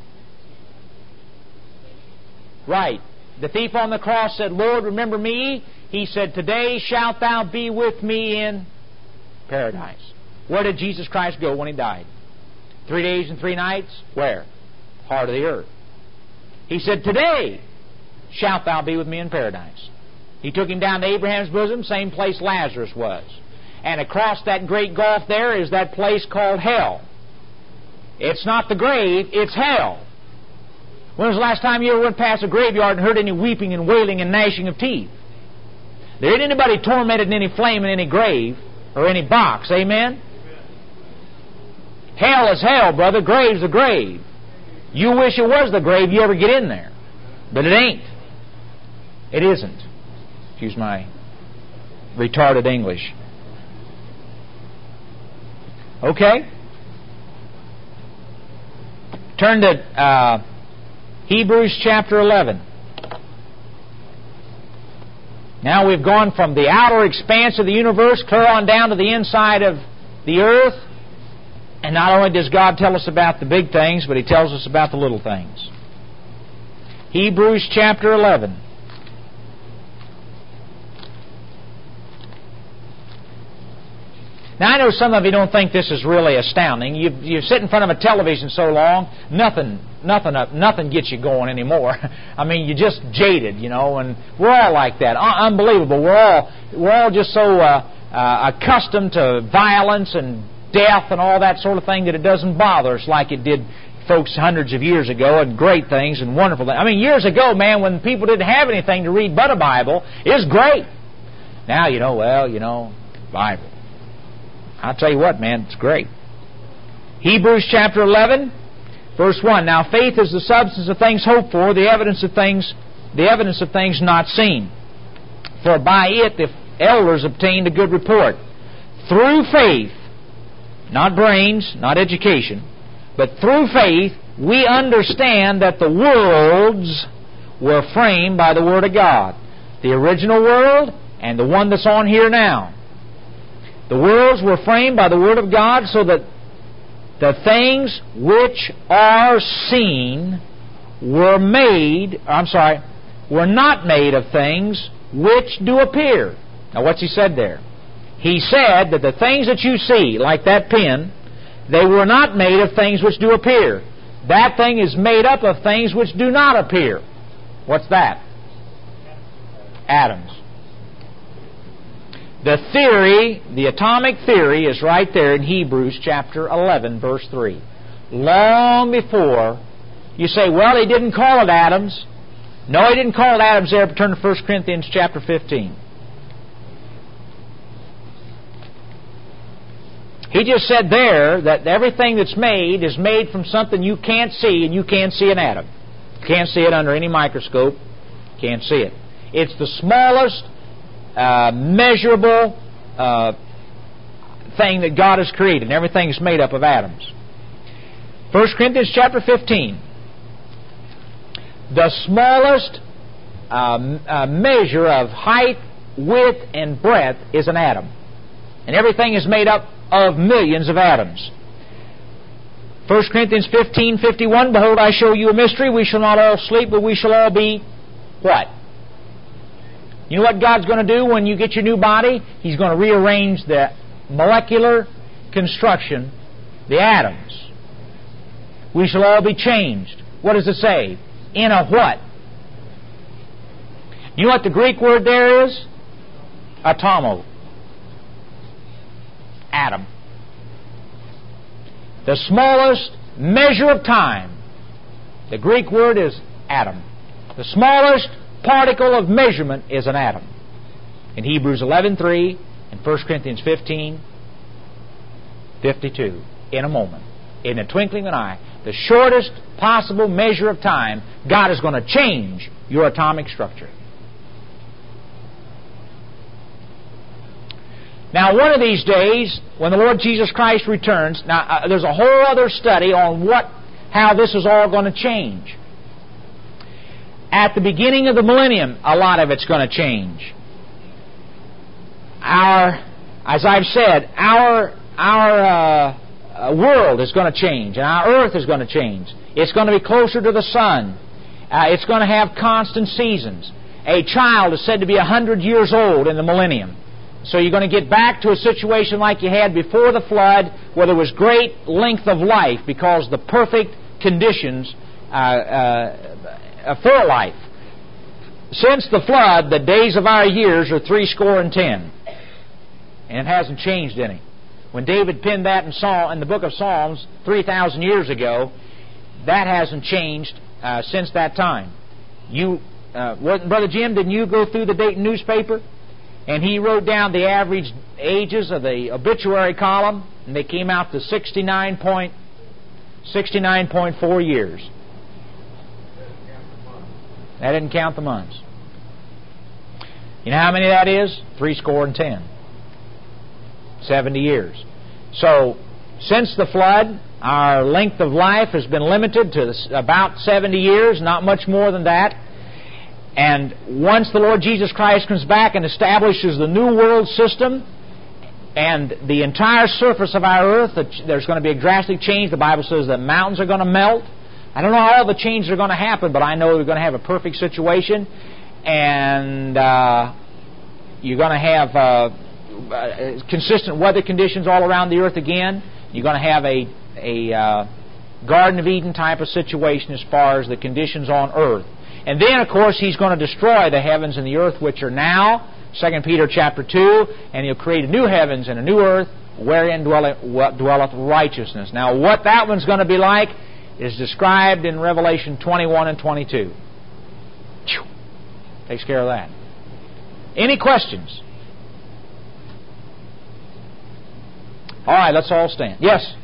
Right. The thief on the cross said, Lord, remember me. He said, today shalt thou be with me in paradise. Where did Jesus Christ go when He died? Three days and three nights? Where? Heart of the earth. He said, today shalt thou be with me in paradise. He took him down to Abraham's bosom, same place Lazarus was. And across that great gulf there is that place called hell. It's not the grave, it's hell. When was the last time you ever went past a graveyard and heard any weeping and wailing and gnashing of teeth? There ain't anybody tormented in any flame in any grave or any box. Amen? Hell is hell, brother. Grave's a grave. You wish it was the grave you ever get in there. But it ain't. It isn't. Excuse my retarded English. Okay? Turn to uh, Hebrews chapter eleven. Now we've gone from the outer expanse of the universe clear on down to the inside of the earth. And not only does God tell us about the big things, but He tells us about the little things. Hebrews chapter eleven. Now, I know some of you don't think this is really astounding. You you sit in front of a television so long, nothing nothing nothing gets you going anymore. I mean, you're just jaded, you know, and we're all like that. Un- unbelievable. We're all we're all just so uh, uh, accustomed to violence and death and all that sort of thing that it doesn't bother us like it did folks hundreds of years ago, and great things and wonderful things. I mean, years ago, man, when people didn't have anything to read but a Bible, it was great. Now, you know, well, you know, Bible. I'll tell you what, man, it's great. Hebrews chapter eleven, verse one. Now faith is the substance of things hoped for, the evidence of things, the evidence of things not seen. For by it the elders obtained a good report. Through faith, not brains, not education, but through faith we understand that the worlds were framed by the Word of God. The original world and the one that's on here now. The worlds were framed by the Word of God, so that the things which are seen were made, I'm sorry, were not made of things which do appear. Now what's he said there? He said that the things that you see, like that pen, they were not made of things which do appear. That thing is made up of things which do not appear. What's that? Atoms. The theory, the atomic theory, is right there in Hebrews chapter eleven, verse three. Long before, you say, well, he didn't call it atoms. No, he didn't call it atoms there, but turn to First Corinthians chapter fifteen. He just said there that everything that's made is made from something you can't see, and you can't see an atom. You can't see it under any microscope. You can't see it. It's the smallest uh, measurable uh, thing that God has created, and everything is made up of atoms. First Corinthians chapter fifteen. The smallest uh, uh, measure of height, width, and breadth is an atom. And everything is made up of millions of atoms. First Corinthians fifteen fifty-one, Behold, I show you a mystery. We shall not all sleep, but we shall all be what? You know what God's going to do when you get your new body? He's going to rearrange the molecular construction, the atoms. We shall all be changed. What does it say? In a what? You know what the Greek word there is? Atomo. Atom. The smallest measure of time. The Greek word is atom. The smallest particle of measurement is an atom. In Hebrews eleven three and First Corinthians fifteen fifty-two. In a moment. In a twinkling of an eye. The shortest possible measure of time, God is going to change your atomic structure. Now, one of these days, when the Lord Jesus Christ returns, now uh, there's a whole other study on what, how this is all going to change. At the beginning of the millennium, a lot of it's going to change. Our, as I've said, our our uh, uh, world is going to change, and our earth is going to change. It's going to be closer to the sun. Uh, it's going to have constant seasons. A child is said to be a hundred years old in the millennium. So you're going to get back to a situation like you had before the flood, where there was great length of life because the perfect conditions uh, uh, for life. Since the flood, the days of our years are three score and ten. And it hasn't changed any. When David penned that in, Psalm, in the book of Psalms three thousand years ago, that hasn't changed uh, since that time. You, uh, Brother Jim, didn't you go through the Dayton newspaper? And he wrote down the average ages of the obituary column, and they came out to sixty-nine point four years. That didn't count the months. You know how many that is? Three score and ten. Seventy years. So, since the flood, our length of life has been limited to about seventy years, not much more than that. And once the Lord Jesus Christ comes back and establishes the new world system, and the entire surface of our earth, there's going to be a drastic change. The Bible says that mountains are going to melt. I don't know how all the changes are going to happen, but I know we're going to have a perfect situation, and uh, you're going to have uh, uh, consistent weather conditions all around the earth again. You're going to have a, a uh, Garden of Eden type of situation as far as the conditions on earth. And then, of course, He's going to destroy the heavens and the earth which are now, Second Peter chapter two, and He'll create a new heavens and a new earth wherein dwelleth, dwelleth righteousness. Now, what that one's going to be like is described in Revelation twenty-one and twenty-two. Takes care of that. Any questions? All right, let's all stand. Yes?